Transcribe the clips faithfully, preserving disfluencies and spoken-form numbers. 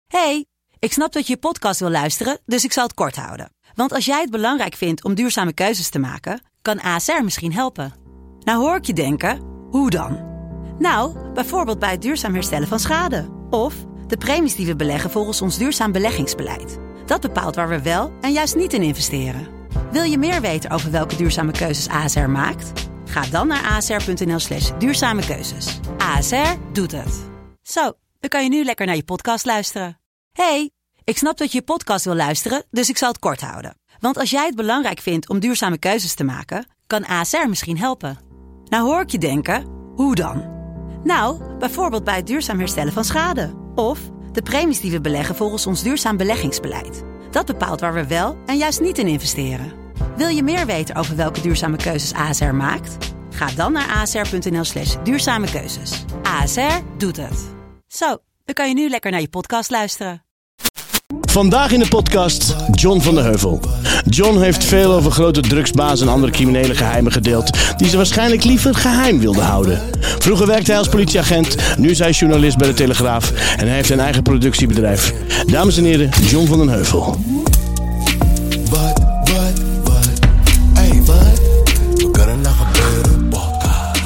Hey, ik snap dat je je podcast wil luisteren, dus ik zal het kort houden. Want als jij het belangrijk vindt om duurzame keuzes te maken, kan A S R misschien helpen. Nou hoor ik je denken, hoe dan? Nou, bijvoorbeeld bij het duurzaam herstellen van schade. Of de premies die we beleggen volgens ons duurzaam beleggingsbeleid. Dat bepaalt waar we wel en juist niet in investeren. Wil je meer weten over welke duurzame keuzes A S R maakt? Ga dan naar asr.nl slash duurzame keuzes. A S R doet het. Zo, dan kan je nu lekker naar je podcast luisteren. Hey, ik snap dat je je podcast wil luisteren, dus ik zal het kort houden. Want als jij het belangrijk vindt om duurzame keuzes te maken, kan A S R misschien helpen. Nou hoor ik je denken, hoe dan? Nou, bijvoorbeeld bij het duurzaam herstellen van schade. Of de premies die we beleggen volgens ons duurzaam beleggingsbeleid. Dat bepaalt waar we wel en juist niet in investeren. Wil je meer weten over welke duurzame keuzes A S R maakt? Ga dan naar asr.nl slash duurzame keuzes. A S R doet het. Zo, dan kan je nu lekker naar je podcast luisteren. Vandaag in de podcast John van der Heuvel. John heeft veel over grote drugsbazen en andere criminele geheimen gedeeld die ze waarschijnlijk liever geheim wilden houden. Vroeger werkte hij als politieagent, nu is hij journalist bij de Telegraaf en hij heeft zijn eigen productiebedrijf. Dames en heren, John van der Heuvel. Wat, wat, wat, hey wat, we kunnen nog gebeuren, podcast.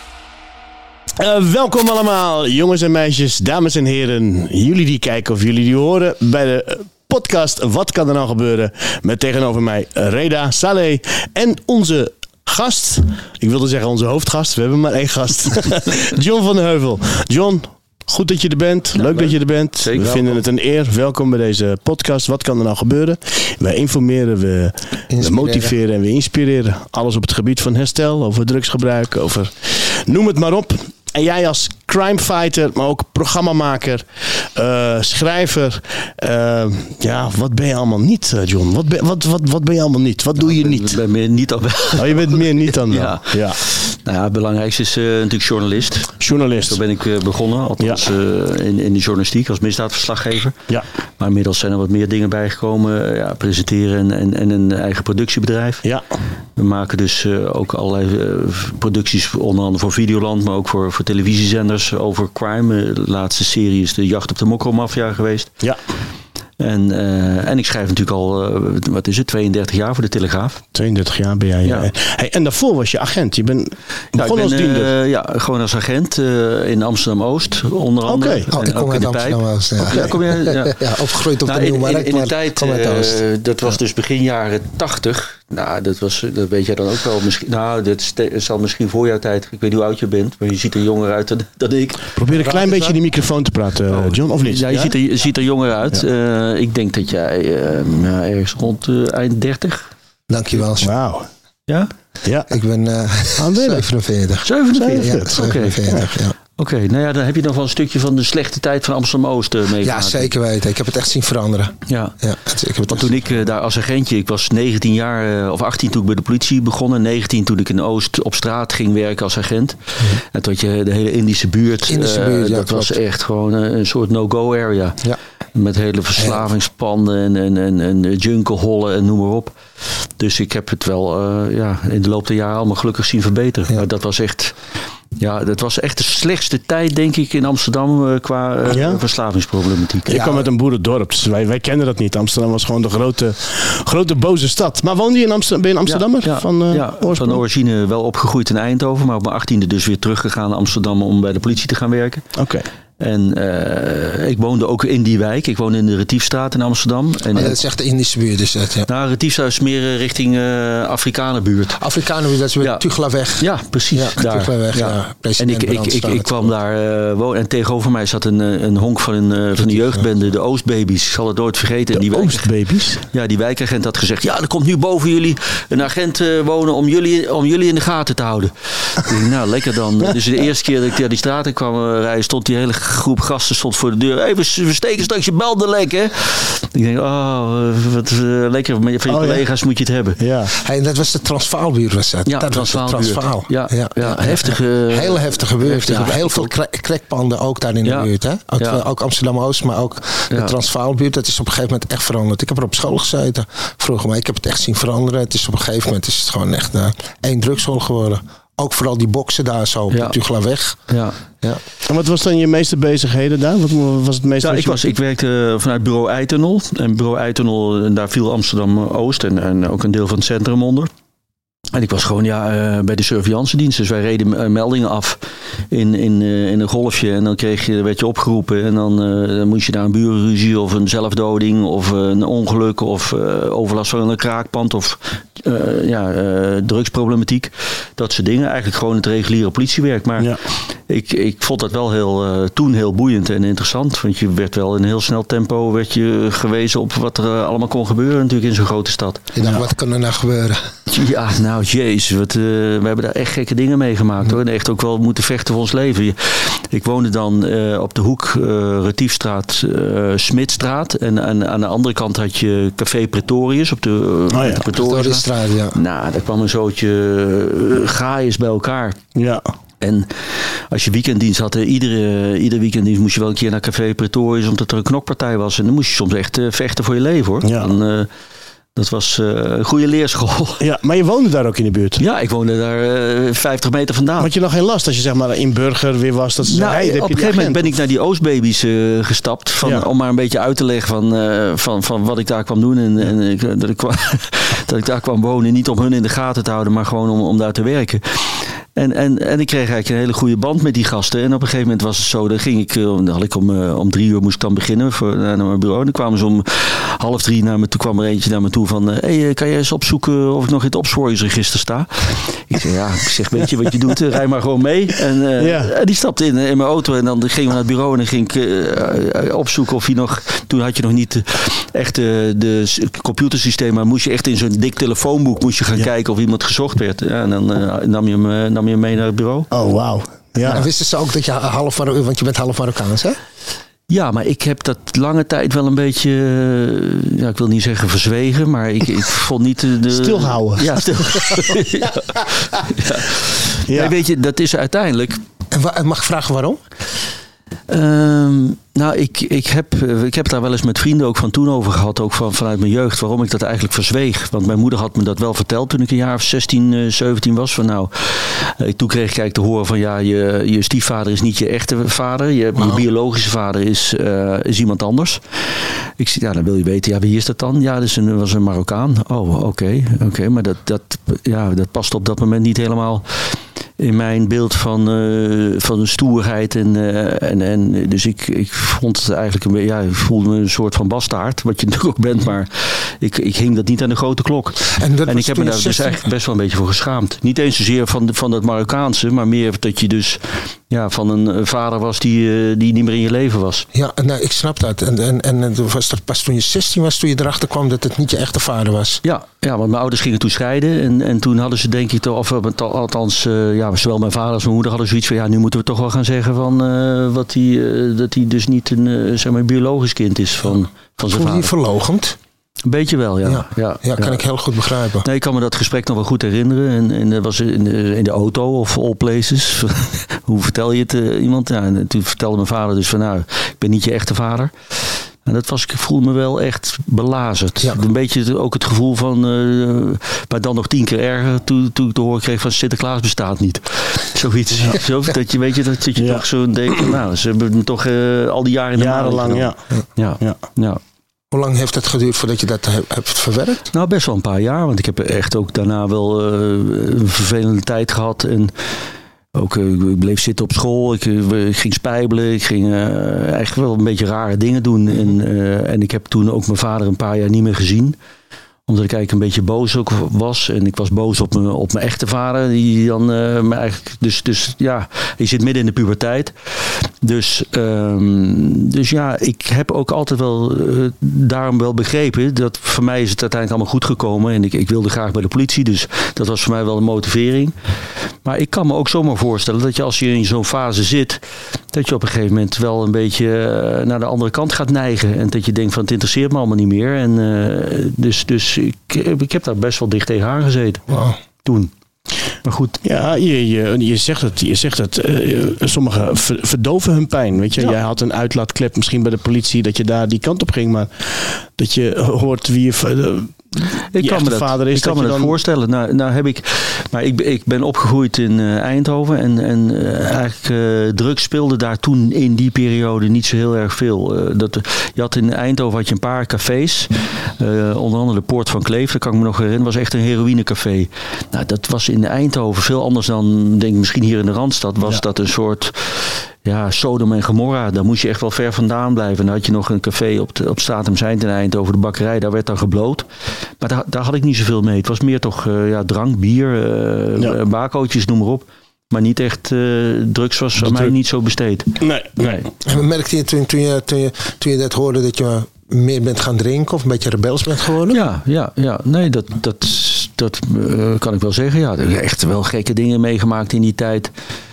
Uh, welkom allemaal, jongens en meisjes, dames en heren. Jullie die kijken of jullie die horen bij de podcast Wat kan er nou gebeuren? Met tegenover mij Reda Saleh en onze gast. Ik wilde zeggen onze hoofdgast, we hebben maar één gast. John van der Heuvel. John, goed dat je er bent. Ja, leuk, leuk dat je er bent. Zeker, we welkom. Vinden het een eer. Welkom bij deze podcast. Wat kan er nou gebeuren? Wij informeren, we, we motiveren en we inspireren. Alles op het gebied van herstel, over drugsgebruik, over noem het maar op. En jij als crimefighter, maar ook programmamaker, uh, schrijver. Uh, ja, wat ben je allemaal niet, John? Wat ben, wat, wat, wat ben je allemaal niet? Wat doe je niet? Ik ben meer niet dan wel. Oh, je bent meer niet dan wel. Ja. Ja. Nou ja, het belangrijkste is uh, natuurlijk journalist. Journalist. Zo ben ik uh, begonnen, althans ja. uh, in, in de journalistiek als misdaadverslaggever. Ja. Maar inmiddels zijn er wat meer dingen bijgekomen. Ja, presenteren en, en een eigen productiebedrijf. Ja. We maken dus uh, ook allerlei uh, producties, onder andere voor Videoland, maar ook voor, voor televisiezenders over crime. De laatste serie is de Jacht op de Mokromafia geweest. Ja. En, uh, en ik schrijf natuurlijk al, uh, wat is het, tweeëndertig jaar voor de Telegraaf. tweeëndertig jaar ben jij. Ja. Ja. Hey, en daarvoor was je agent. Je bent begonnen als diender. Uh, ja, gewoon als agent uh, in Amsterdam-Oost, onder andere. Oké, okay. oh, ik kom uit Amsterdam-Oost. Ja. Ja, kom je, ja. ja, opgegroeid op nou, de Nieuwmarkt. In, in, in de tijd, uh, dat was dus begin jaren tachtig. Nou, dat, was, dat weet jij dan ook wel. Misschien, nou, dat zal misschien voor jouw tijd. Ik weet niet hoe oud je bent, maar je ziet er jonger uit dan, dan ik. Probeer een klein beetje in die microfoon te praten, John, of niet? Ja, je, ja? Ziet, er, je ziet er jonger uit. Ja. Uh, ik denk dat jij uh, nou, ergens rond uh, eind dertig. Dankjewel. Wauw. Ja? Ja. Ik ben uh, zevenenveertig. zevenenveertig? Ja, zevenenveertig, okay. ja. Oké, okay, nou ja, dan heb je nog wel een stukje van de slechte tijd van Amsterdam-Oost uh, meegemaakt. Ja, zeker weten. Ik heb het echt zien veranderen. Ja, ja het, ik heb het want toen ik uh, daar als agentje, ik was negentien jaar uh, of achttien toen ik bij de politie begon. negentien toen ik in Oost op straat ging werken als agent. Mm-hmm. En toen had je de hele Indische buurt. Indische buurt, uh, ja, dat klopt. was echt gewoon uh, een soort no-go area. Ja. Met hele verslavingspanden en, en, en, en junkelhollen en noem maar op. Dus ik heb het wel uh, ja, in de loop der jaren allemaal gelukkig zien verbeteren. Ja. Maar dat was echt... Ja, dat was echt de slechtste tijd, denk ik, in Amsterdam uh, qua uh, ja? verslavingsproblematiek. Ik ja. kwam uit een boerendorp, dus wij, wij kenden dat niet. Amsterdam was gewoon de grote, grote boze stad. Maar woonde je in Amsterdam? Ben je een Amsterdammer? Ja, ja, van, uh, ja, van origine wel opgegroeid in Eindhoven, maar op mijn achttiende dus weer teruggegaan naar Amsterdam om bij de politie te gaan werken. Oké. Okay. En uh, ik woonde ook in die wijk. Ik woonde in de Retiefstraat in Amsterdam. En oh, dat is echt de Indische buurt. Dus dat, ja. Nou, Retiefstraat is meer richting uh, Afrikanenbuurt. Afrikanenbuurt, dat is weer ja. Tuglaweg. Ja, precies. Ja, daar. Tuglaweg, ja. ja. En ik, ik, ik, ik kwam daar uh, wonen. En tegenover mij zat een, een honk van een, uh, van de jeugdbende, de Oostbabies. Ik zal het nooit vergeten. De die Oostbabies? Ja, die wijkagent had gezegd, ja, er komt nu boven jullie een agent uh, wonen om jullie, om jullie in de gaten te houden. Ik denk, nou, lekker dan. Dus de eerste keer dat ik naar die straat in kwam uh, rijden, stond die hele groep gasten stond voor de deur. Hey, we, we steken straks je banden lek, hè? Ik denk, oh, wat uh, lekker. Van je oh, collega's ja. moet je het hebben. Ja. Hey, dat was de Transvaalbuurt, was dat? Ja, dat Transvaalbuurt. was de Transvaal. Ja, ja, ja, ja. Heftige... Heel heftige buurt. Heftige, ja, heel veel crackpanden ook daar in de ja. buurt, hè? Ook, ja. ook Amsterdam-Oost, maar ook de ja. Transvaalbuurt. Dat is op een gegeven moment echt veranderd. Ik heb er op school gezeten vroeger, maar ik heb het echt zien veranderen. Het is op een gegeven moment is het gewoon echt uh, één drugshol geworden. ook vooral die boksen daar zo op Ja. de Tugelaveg. Ja. Ja. En wat was dan je meeste bezigheden daar? Wat was het meeste? Ja, wat ik, je- was, ik werkte vanuit bureau Eitunnel. En bureau Eitunnel, daar viel Amsterdam-Oost en, en ook een deel van het centrum onder. En ik was gewoon ja, uh, bij de surveillantiedienst. Dus wij reden uh, meldingen af in, in, uh, in een golfje. En dan kreeg je, werd je opgeroepen. En dan, uh, dan moest je daar een burenruzie of een zelfdoding of uh, een ongeluk of uh, overlast van een kraakpand of uh, ja, uh, drugsproblematiek. Dat soort dingen. Eigenlijk gewoon het reguliere politiewerk. Maar Ja. ik, ik vond dat wel heel, uh, toen heel boeiend en interessant. Want je werd wel in een heel snel tempo werd je gewezen op wat er uh, allemaal kon gebeuren natuurlijk in zo'n grote stad. Je dacht, wat kan er nou gebeuren? Ja, nou jezus, wat, uh, we hebben daar echt gekke dingen meegemaakt hoor. En echt ook wel moeten vechten voor ons leven. Ik woonde dan uh, op de hoek uh, Retiefstraat, uh, Smitstraat. En, en aan de andere kant had je Café Pretorius op de, uh, Oh ja, de Pretoriusstraat. Straat, ja. Nou, daar kwam een zootje uh, gaaiers bij elkaar. Ja. En als je weekenddienst had, uh, iedere, iedere weekenddienst moest je wel een keer naar Café Pretorius omdat er een knokpartij was. En dan moest je soms echt uh, vechten voor je leven hoor. Ja. Dan, uh, dat was uh, een goede leerschool. Ja, maar je woonde daar ook in de buurt. Ja, ik woonde daar uh, vijftig meter vandaan. Had je nog geen last als je zeg maar in Burger weer was? Dat ze Nou, zeiden, hey, op een gegeven moment ben ik naar die Oostbabies uh, gestapt. Van, Ja. Om maar een beetje uit te leggen van, uh, van, van wat ik daar kwam doen. En, en ik, dat, ik kwam, dat ik daar kwam wonen. Niet om hun in de gaten te houden, maar gewoon om, om daar te werken. En, en, en ik kreeg eigenlijk een hele goede band met die gasten. En op een gegeven moment was het zo, dan ging ik, dan had ik om, uh, om drie uur moest ik dan beginnen voor, naar mijn bureau. En dan kwamen ze om half drie naar me toe, kwam er eentje naar me toe van, hé, hey, kan jij eens opzoeken of ik nog in het opsporingsregister sta? Ik zeg, ja, ik zeg, weet je wat je doet? Rij maar gewoon mee. En uh, Ja. die stapte in, in mijn auto en dan gingen we naar het bureau en dan ging ik uh, opzoeken of hij nog, toen had je nog niet echt uh, de computersysteem, maar moest je echt in zo'n dik telefoonboek moest je gaan Ja. kijken of iemand gezocht werd. Ja, en dan uh, nam je hem, uh, nam je hem mee naar het bureau. Oh, wauw. Ja. En wisten ze ook dat je half Marokkaans, want je bent half Marokkaans, hè? Ja, maar ik heb dat lange tijd wel een beetje, uh, ja, ik wil niet zeggen verzwegen, maar ik, ik vond niet de... de Stilgehouden. Ja, stil. ja. Ja. Ja. Nee, weet je, dat is uiteindelijk... En wa- mag ik vragen waarom? Um, nou, ik, ik, heb, ik heb daar wel eens met vrienden ook van toen over gehad. Ook van, vanuit mijn jeugd. Waarom ik dat eigenlijk verzweeg. Want mijn moeder had me dat wel verteld toen ik een jaar of zestien, zeventien was. Van nou, uh, toen kreeg ik eigenlijk te horen van ja, je, je stiefvader is niet je echte vader. Je, je biologische vader is, uh, is iemand anders. Ik zei, ja, dan wil je weten, ja, wie is dat dan? Ja, dat is een, was een Marokkaan. Oh, oké. Okay, okay, maar dat, dat, ja, dat past op dat moment niet helemaal in mijn beeld van, uh, van de stoerheid. En, uh, en, en, dus ik, ik vond het eigenlijk een beetje, ja, ik voelde me een soort van bastaard. Wat je natuurlijk ook bent, maar ik, ik hing dat niet aan de grote klok. En, dat En ik heb me daar zestien dus eigenlijk best wel een beetje voor geschaamd. Niet eens zozeer van, van dat Marokkaanse, maar meer dat je dus ja, van een vader was die, uh, die niet meer in je leven was. Ja, nou, ik snap dat. En, en, en was dat pas toen je zestien was, toen je erachter kwam dat het niet je echte vader was? Ja, ja, want mijn ouders gingen toen scheiden. En, en toen hadden ze denk ik toch, of althans, uh, ja, zowel mijn vader als mijn moeder hadden zoiets van, ja, nu moeten we toch wel gaan zeggen van, uh, wat die, uh, dat hij dus niet een, uh, zeg maar, biologisch kind is van, van zijn Voelde je vader. verloochend? Een beetje wel, ja. Ja, ja, ja, kan ja. ik heel goed begrijpen. Nee, ik kan me dat gesprek nog wel goed herinneren. En, en dat was in de, in de auto of all places. Hoe vertel je het uh, iemand? Ja, en toen vertelde mijn vader dus van, nou, ik ben niet je echte vader. En dat was, ik voelde me wel echt belazerd. Ja. Een beetje ook het gevoel van, uh, maar dan nog tien keer erger, toen, toen ik te horen kreeg van Sinterklaas bestaat niet. Zoiets. Ja. Zo, dat je weet je dat, dat je Ja. toch zo denkt, nou, ze hebben me toch uh, al die jaren in de maling Jarenlang, genomen. ja. Ja. Ja. Ja. Hoe lang heeft het geduurd voordat je dat he- hebt verwerkt? Nou, best wel een paar jaar. Want ik heb echt ook daarna wel uh, een vervelende tijd gehad. En ook, uh, ik bleef zitten op school. Ik, uh, ik ging spijbelen. Ik ging uh, eigenlijk wel een beetje rare dingen doen. En, uh, en ik heb toen ook mijn vader een paar jaar niet meer gezien. Omdat ik eigenlijk een beetje boos ook was. En ik was boos op mijn, op mijn echte vader. Die dan uh, me eigenlijk. Dus, dus ja, je zit midden in de puberteit. Dus, um, dus ja, ik heb ook altijd wel uh, daarom wel begrepen. Dat voor mij is het uiteindelijk allemaal goed gekomen. En ik, ik wilde graag bij de politie. Dus dat was voor mij wel een motivering. Maar ik kan me ook zomaar voorstellen dat je als je in zo'n fase zit, dat je op een gegeven moment wel een beetje uh, naar de andere kant gaat neigen. En dat je denkt van het interesseert me allemaal niet meer. En uh, dus, dus ik, ik heb daar best wel dicht tegenaan gezeten. Wow. Toen. Maar goed. Ja, je, je, je zegt het. Je zegt het uh, sommigen ver, verdoven hun pijn. Weet je, Ja. jij had een uitlaatklep misschien bij de politie dat je daar die kant op ging. Maar dat je hoort wie je, uh, Ik je kan me dat, vader is. ik kan dat me je dat dan... voorstellen. Nou, nou heb ik, maar ik, ik ben opgegroeid in uh, Eindhoven. En, en uh, eigenlijk uh, drugs speelde daar toen in die periode niet zo heel erg veel. Uh, dat, je had in Eindhoven had je een paar cafés. Uh, onder andere de Poort van Kleef. Dat kan ik me nog herinneren. was echt een heroïnecafé. Nou, dat was in Eindhoven veel anders dan, denk ik, misschien hier in de Randstad. Was ja. dat een soort... Ja, Sodom en Gomorra, daar moest je echt wel ver vandaan blijven. Dan had je nog een café op, de, op Statum Zijnd in Eindhoven, de bakkerij, daar werd dan gebloot. Maar daar, daar had ik niet zoveel mee. Het was meer toch uh, ja, drank, bier, uh, ja. bakootjes, noem maar op. Maar niet echt, uh, drugs was aan mij niet zo besteed. Nee, nee. En merkte je toen, toen, je, toen, je, toen je dat hoorde dat je meer bent gaan drinken of een beetje rebels bent geworden? Ja, ja, ja. Nee, dat, dat, dat uh, kan ik wel zeggen. Ja, ik heb echt wel gekke dingen meegemaakt in die tijd.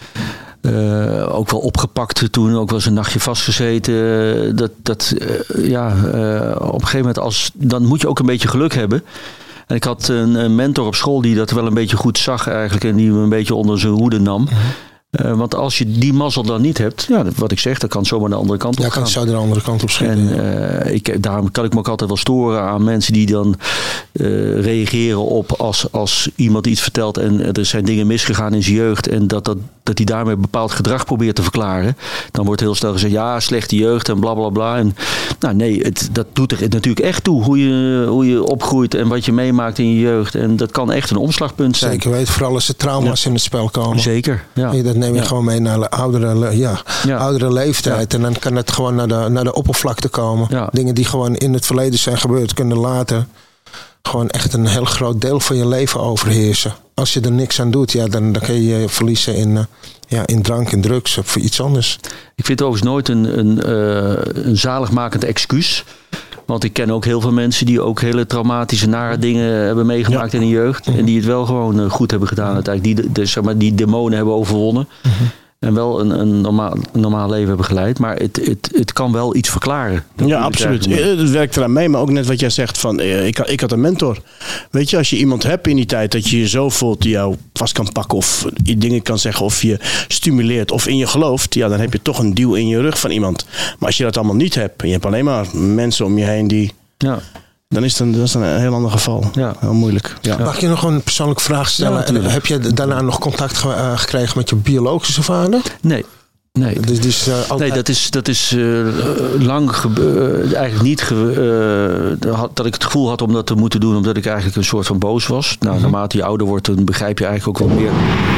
Uh, ook wel opgepakt toen, ook wel eens een nachtje vastgezeten. Uh, dat, dat, uh, ja, uh, op een gegeven moment, als, dan moet je ook een beetje geluk hebben. En ik had een, een mentor op school die dat wel een beetje goed zag eigenlijk. En die me een beetje onder zijn hoede nam. Mm-hmm. Uh, want als je die mazzel dan niet hebt, ja, wat ik zeg, dat kan zomaar de andere kant op ja, gaan. Ja, kan zo de andere kant op schieten. En uh, ik, daarom kan ik me ook altijd wel storen aan mensen die dan uh, reageren op als, als iemand iets vertelt en er zijn dingen misgegaan in zijn jeugd en dat, dat, dat hij daarmee bepaald gedrag probeert te verklaren. Dan wordt heel snel gezegd, ja, slechte jeugd en bla bla bla. En, nou nee, het, dat doet er natuurlijk echt toe, hoe je, hoe je opgroeit en wat je meemaakt in je jeugd. En dat kan echt een omslagpunt zijn. Zeker weten, vooral als er trauma's ja. in het spel komen. Zeker, ja. En dat neem je ja. gewoon mee naar de oudere, ja, ja. oudere leeftijd. Ja. En dan kan het gewoon naar de, naar de oppervlakte komen. Ja. Dingen die gewoon in het verleden zijn gebeurd, kunnen later gewoon echt een heel groot deel van je leven overheersen. Als je er niks aan doet, ja, dan, dan kun je je verliezen in, uh, ja, in drank en drugs of iets anders. Ik vind het overigens nooit een, een, uh, een zaligmakend excuus. Want ik ken ook heel veel mensen die ook hele traumatische, nare dingen hebben meegemaakt ja. in hun jeugd. En die het wel gewoon uh, goed hebben gedaan uiteindelijk. Die, de, zeg maar, die demonen hebben overwonnen. Mm-hmm. En wel een, een normaal, normaal leven hebben geleid. Maar het, het, het kan wel iets verklaren. Ja, absoluut. Het werkt eraan mee. Maar ook net wat jij zegt. Van, ik, ik had een mentor. Weet je, als je iemand hebt in die tijd dat je je zo voelt die jou vast kan pakken. Of dingen kan zeggen. Of je stimuleert. Of in je gelooft. Ja, dan heb je toch een duw in je rug van iemand. Maar als je dat allemaal niet hebt. En je hebt alleen maar mensen om je heen die... Ja. Dan is het een, dat is een heel ander geval. Ja. Heel moeilijk. Ja. Mag ik je nog een persoonlijke vraag stellen? Ja, heb je daarna nog contact ge- uh, gekregen met je biologische vader? Nee. Nee, dus, dus, uh, altijd... nee dat is, dat is uh, lang gebe- uh, eigenlijk niet ge- uh, dat ik het gevoel had om dat te moeten doen, omdat ik eigenlijk een soort van boos was. Nou, mm-hmm. Naarmate je ouder wordt, dan begrijp je eigenlijk ook wel meer.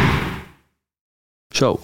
Zo.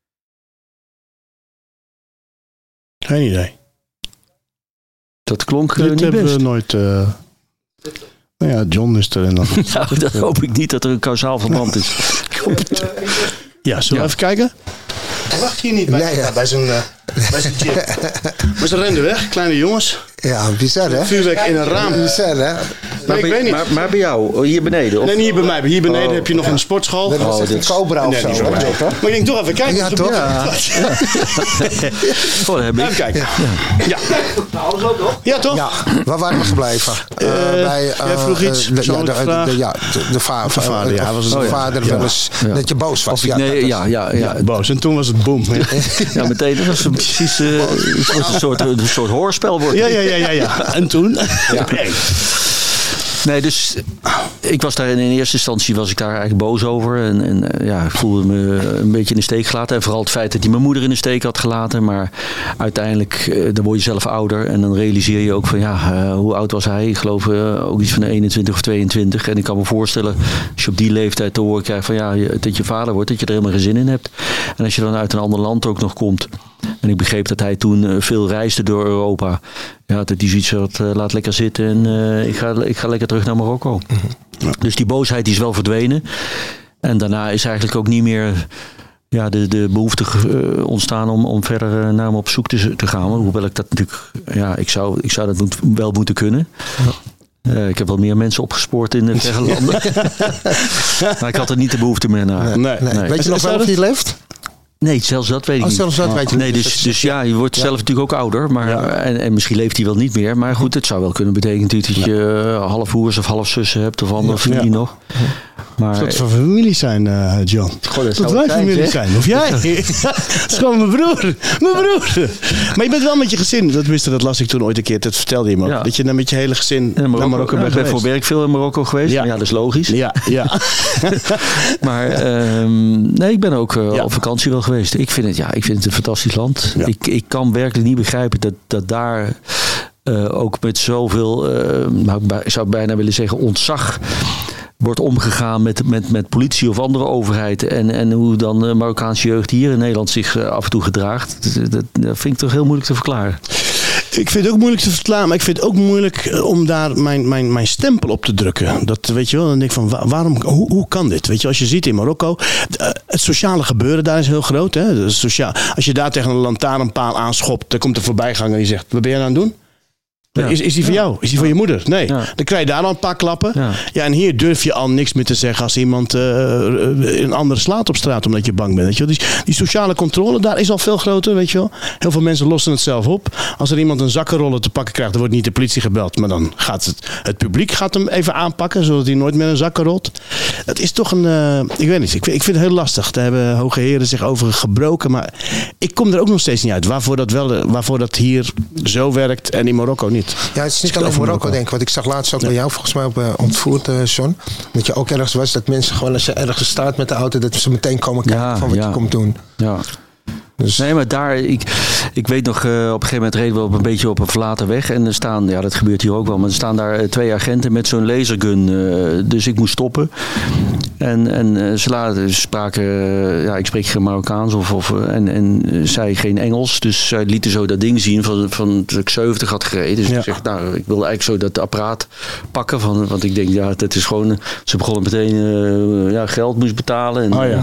Geen idee. Dat klonk uh, Dit niet hebben best. we nooit... Uh... Nou ja, John is er en dan... nou, dat hoop ik niet dat er een kausaal verband is. Ja, zullen we ja. even kijken? Hij wacht hier niet bij, ja, ja. bij zijn, uh, bij zijn chip. Maar ze renden weg, kleine jongens. Ja, bizar hè? Vuurwerk in een raam. Bizar hè? Maar, ik bij, weet niet. Maar, maar bij jou, hier beneden? Of? Nee, niet hier bij mij. Hier beneden oh. heb je nog een sportschool. Dat was echt een cobra of zo. Nee, maar ik denk toch even kijken. Ja, toch? Ja. Ja. Oh, heb ik. Even kijken. Ja. Ja. Nou, alles ook toch? Ja, toch? Ja. Waar waren we gebleven? Uh, uh, bij, uh, jij vroeg iets. Uh, ja, de, de, de, ja, de, de, va- de vader. Ja, was het de oh, ja. vader ja. wel eens ja. dat je boos was. Of ik, nee, ja, ja, ja, ja, boos. En toen was het boom. Ja, meteen. Dat was precies uh, een, soort, een soort hoorspel. Wordt. Ja, ja, ja, ja, ja. En toen? Ja. Nee, dus ik was daar in eerste instantie was ik daar eigenlijk boos over. En, en ja, ik voelde me een beetje in de steek gelaten. En vooral het feit dat hij mijn moeder in de steek had gelaten. Maar uiteindelijk, dan word je zelf ouder. En dan realiseer je ook van, ja, uh, hoe oud was hij? Ik geloof uh, ook iets van eenentwintig of tweeëntwintig. En ik kan me voorstellen, als je op die leeftijd te horen krijgt van, ja, dat je vader wordt, dat je er helemaal geen zin in hebt. En als je dan uit een ander land ook nog komt. En ik begreep dat hij toen veel reisde door Europa. Ja, dat hij zoiets had, uh, laat lekker zitten en uh, ik, ga, ik ga lekker terug naar Marokko. Mm-hmm. Ja. Dus die boosheid die is wel verdwenen. En daarna is eigenlijk ook niet meer ja, de, de behoefte uh, ontstaan om, om verder uh, naar hem op zoek te, te gaan. Hoewel ik dat natuurlijk, ja, ik zou, ik zou dat moet, wel moeten kunnen. Ja. Uh, ik heb wel meer mensen opgespoord in de verre landen. Maar ik had er niet de behoefte meer naar. Nee, nee. Nee. Weet je nog wel of hij leeft? Nee, zelfs dat weet ik oh, niet. Zelfs dat weet je nee, niet. Dus, dus ja, je wordt ja. zelf natuurlijk ook ouder. Maar, ja. en, en misschien leeft hij wel niet meer. Maar goed, het zou wel kunnen betekenen dat je uh, half hoers of half zussen hebt. Of andere ja. familie ja. nog. Maar, dat zou familie zijn, uh, John. God, dat dat wij familie zeg. zijn. Of jij? Dat is gewoon mijn broer. Mijn broer. Maar je bent wel met je gezin. Dat, wist, dat las ik toen ooit een keer. Dat vertelde je me ook. Ja. Dat je dan met je hele gezin in Marokko, naar Marokko ja, bent geweest. Ik ben voor werk veel in Marokko geweest. Ja, ja dat is logisch. Ja, ja. maar um, nee, ik ben ook uh, ja. op vakantie wel geweest. Ik vind het, ja, ik vind het een fantastisch land. Ja. Ik, ik kan werkelijk niet begrijpen dat, dat daar uh, ook met zoveel, uh, nou, ik zou bijna willen zeggen, ontzag wordt omgegaan met, met, met politie of andere overheid. En, en hoe dan de Marokkaanse jeugd hier in Nederland zich uh, af en toe gedraagt. Dat, dat, dat vind ik toch heel moeilijk te verklaren. Ik vind het ook moeilijk te verklaren, maar ik vind het ook moeilijk om daar mijn, mijn, mijn stempel op te drukken. Dat weet je wel, dan denk ik van waarom, hoe, hoe kan dit? Weet je, als je ziet in Marokko, het sociale gebeuren daar is heel groot. Hè? Sociaal, als je daar tegen een lantaarnpaal aanschopt, dan komt een voorbijganger die zegt, wat ben je aan het doen? Ja. Is, is die voor ja. jou? Is die voor je moeder? Nee. Ja. Dan krijg je daar al een paar klappen. Ja. ja, en hier durf je al niks meer te zeggen als iemand uh, een andere slaat op straat omdat je bang bent. Weet je wel? Die, die sociale controle daar is al veel groter, weet je wel. Heel veel mensen lossen het zelf op. Als er iemand een zakkenroller te pakken krijgt, dan wordt niet de politie gebeld. Maar dan gaat het, het publiek gaat hem even aanpakken, zodat hij nooit meer een zakken rolt. Dat is toch een, uh, ik weet niet, ik, ik vind het heel lastig. Daar hebben hoge heren zich over gebroken. Maar ik kom er ook nog steeds niet uit. Waarvoor dat, wel, waarvoor dat hier zo werkt en in Marokko niet. Ja, het is niet alleen Marokko, denk ik. Want ik zag laatst ook ja. bij jou volgens mij op uh, ontvoerd, uh, John. Dat je ook ergens was dat mensen gewoon als je ergens staat met de auto, dat ze meteen komen kijken ja, van wat ja. je komt doen. Ja. Dus. Nee, maar daar, ik, ik weet nog, uh, op een gegeven moment reden we op een beetje op een verlaten weg. En er staan, ja dat gebeurt hier ook wel, maar er staan daar uh, twee agenten met zo'n lasergun. Uh, dus ik moest stoppen. En, en uh, ze laten, spraken, uh, ja ik spreek geen Marokkaans of, of, uh, en, en uh, zij geen Engels. Dus zij lieten zo dat ding zien van, van dat ik zeventig had gereden. Dus ja. ik zeg, nou ik wilde eigenlijk zo dat apparaat pakken. Van, want ik denk, ja dat is gewoon, ze begonnen meteen uh, ja, geld moest betalen. En, oh ja.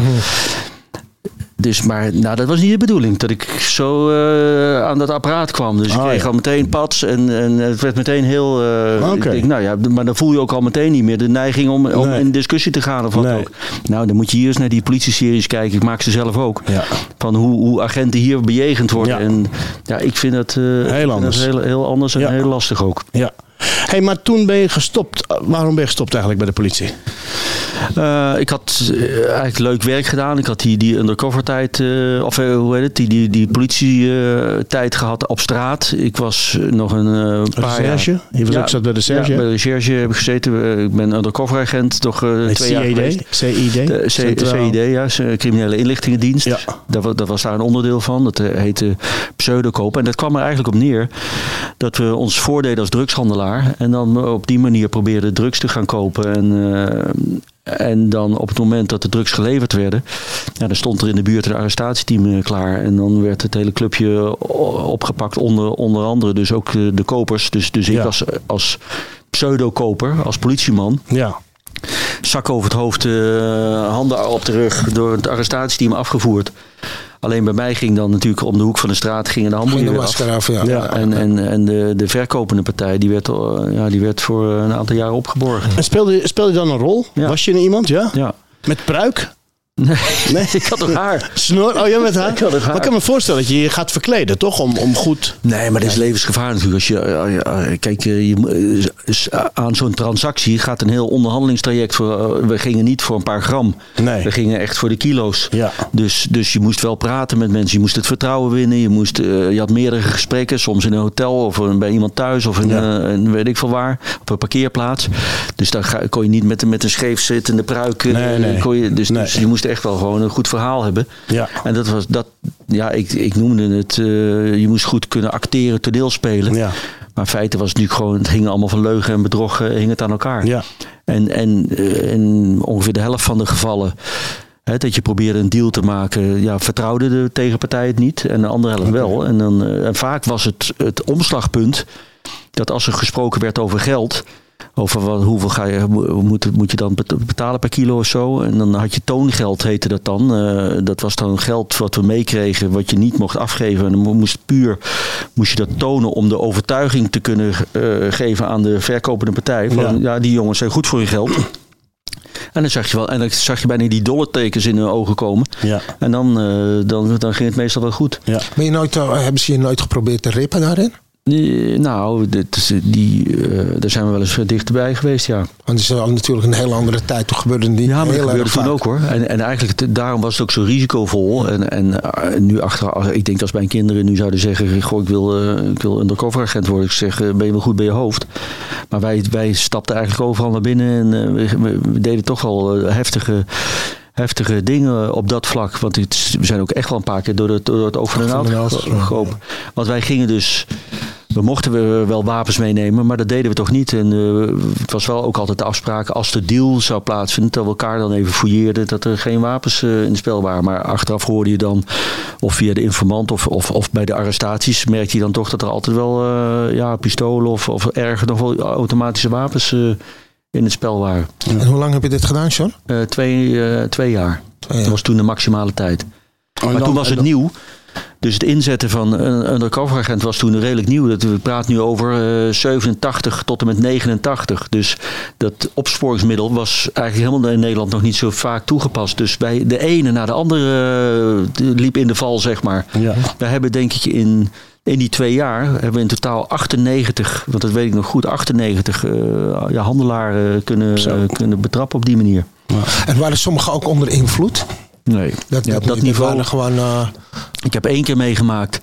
Dus, maar nou, dat was niet de bedoeling, dat ik zo uh, aan dat apparaat kwam. Dus ik oh, kreeg ja. al meteen pats en, en het werd meteen heel... Uh, okay. Ik denk, nou ja, maar dan voel je ook al meteen niet meer de neiging om, om nee. in discussie te gaan of wat nee. ook. Nou, dan moet je hier eens naar die politie-series kijken. Ik maak ze zelf ook. Ja. Van hoe, hoe agenten hier bejegend worden. Ja. En ja, ik vind dat, uh, heel, anders. dat heel, heel anders en ja. heel lastig ook. Ja. Hey, maar toen ben je gestopt. Waarom ben je gestopt eigenlijk bij de politie? Uh, ik had uh, eigenlijk leuk werk gedaan. Ik had die, die undercover tijd, uh, of uh, hoe heet het, die, die, die politietijd uh, gehad op straat. Ik was nog een uh, paar recherche? jaar... Je was ja, ook zat bij de recherche? Ja, bij de recherche heb ik gezeten. Uh, ik ben undercover agent toch uh, twee jaar geweest. C I D? De, C, C I D, ja. Criminele Inlichtingendienst. Ja. Dat, dat was daar een onderdeel van. Dat uh, heette pseudokoop. En dat kwam er eigenlijk op neer dat we ons voordeden als drugshandelaar. En dan op die manier probeerden drugs te gaan kopen. En... Uh, En dan op het moment dat de drugs geleverd werden, ja, dan stond er in de buurt een arrestatieteam klaar. En dan werd het hele clubje opgepakt, onder, onder andere dus ook de kopers. Dus, dus ik ja. als, als pseudo-koper, als politieman. Ja. Zak over het hoofd, uh, handen op de rug, door het arrestatieteam afgevoerd. Alleen bij mij ging dan natuurlijk om de hoek van de straat gingen de handboeien weer af. af ja. Ja, en en, en de, de verkopende partij die werd, ja, die werd voor een aantal jaren opgeborgen. En speelde, speelde je dan een rol? Ja. Was je een iemand? Ja? Ja. Met pruik? Nee, nee, ik had toch haar. Snor? Oh, jij met haar? Ik had toch haar. Maar ik kan me voorstellen dat je je gaat verkleden, toch? Om, om goed... Nee, maar dat is levensgevaar natuurlijk. Als je, kijk, je, aan zo'n transactie gaat een heel onderhandelingstraject. Voor, we gingen niet voor een paar gram. Nee. We gingen echt voor de kilo's. Ja. Dus, dus je moest wel praten met mensen. Je moest het vertrouwen winnen. Je, moest, je had meerdere gesprekken. Soms in een hotel of bij iemand thuis. Of in ja. een, weet ik veel waar. Op een parkeerplaats. Dus daar kon je niet met, met een scheef zittende pruik. Nee, nee. Kon je, dus, nee. dus je moest echt wel gewoon een goed verhaal hebben. Ja. En dat was dat, ja, ik, ik noemde het, uh, je moest goed kunnen acteren, toneelspelen. Ja. Maar in feite was het natuurlijk gewoon, het hing allemaal van leugen en bedrog, uh, hing het aan elkaar. Ja. En, en uh, in ongeveer de helft van de gevallen, hè, dat je probeerde een deal te maken, ja, vertrouwde de tegenpartij het niet. En de andere helft wel. En, dan, uh, en vaak was het het omslagpunt, dat als er gesproken werd over geld, over wat, hoeveel ga je, moet, moet je dan betalen per kilo of zo. En dan had je toongeld, heette dat dan. Uh, dat was dan geld wat we meekregen, wat je niet mocht afgeven. En dan moest puur moest je dat tonen om de overtuiging te kunnen uh, geven aan de verkopende partij. Van, ja. ja, die jongens zijn goed voor je geld. En dan zag je wel, en dan zag je bijna die dollartekens in hun ogen komen. Ja. En dan, uh, dan, dan ging het meestal wel goed. Ja. Ben je nooit, uh, hebben ze je nooit geprobeerd te rippen daarin? Die, nou, dit, die, uh, daar zijn we wel eens dichterbij geweest, ja. Want het is al natuurlijk een hele andere tijd. Toen gebeurde die ja, maar heel dat gebeurde erg toen vaak. ook hoor. En, en eigenlijk daarom was het ook zo risicovol. En, en uh, nu achteraf, ik denk als mijn kinderen nu zouden zeggen, goh, ik wil, uh, ik wil undercover agent worden. Ik zeg, uh, ben je wel goed bij je hoofd? Maar wij, wij stapten eigenlijk overal naar binnen en uh, we, we deden toch wel uh, heftige... heftige dingen op dat vlak. Want het, we zijn ook echt wel een paar keer door het, door het oog van de naald gelopen. Want wij gingen dus... We mochten wel wapens meenemen, maar dat deden we toch niet. En uh, het was wel ook altijd de afspraak, als de deal zou plaatsvinden, dat we elkaar dan even fouilleerden, dat er geen wapens uh, in het spel waren. Maar achteraf hoorde je dan, of via de informant of, of, of bij de arrestaties, merkte je dan toch dat er altijd wel uh, ja, pistolen of, of erger nog wel automatische wapens uh, in het spel waren. En hoe lang heb je dit gedaan, John? Uh, twee, uh, twee jaar. Twee jaar. Dat was toen de maximale tijd. Oh, maar dan, toen was het dan... nieuw. Dus het inzetten van een undercover agent was toen redelijk nieuw. Dat, we praten nu over uh, zevenentachtig tot en met negenentachtig. Dus dat opsporingsmiddel was eigenlijk helemaal in Nederland nog niet zo vaak toegepast. Dus bij de ene na de andere uh, liep in de val, zeg maar. Ja. We hebben denk ik in... In die twee jaar hebben we in totaal achtennegentig, want dat weet ik nog goed, achtennegentig uh, ja, handelaren kunnen, uh, kunnen betrappen op die manier. Ja. En waren sommigen ook onder invloed? Nee, Dat, ja, dat, op dat dat niveau. waren gewoon... Uh... Ik heb één keer meegemaakt.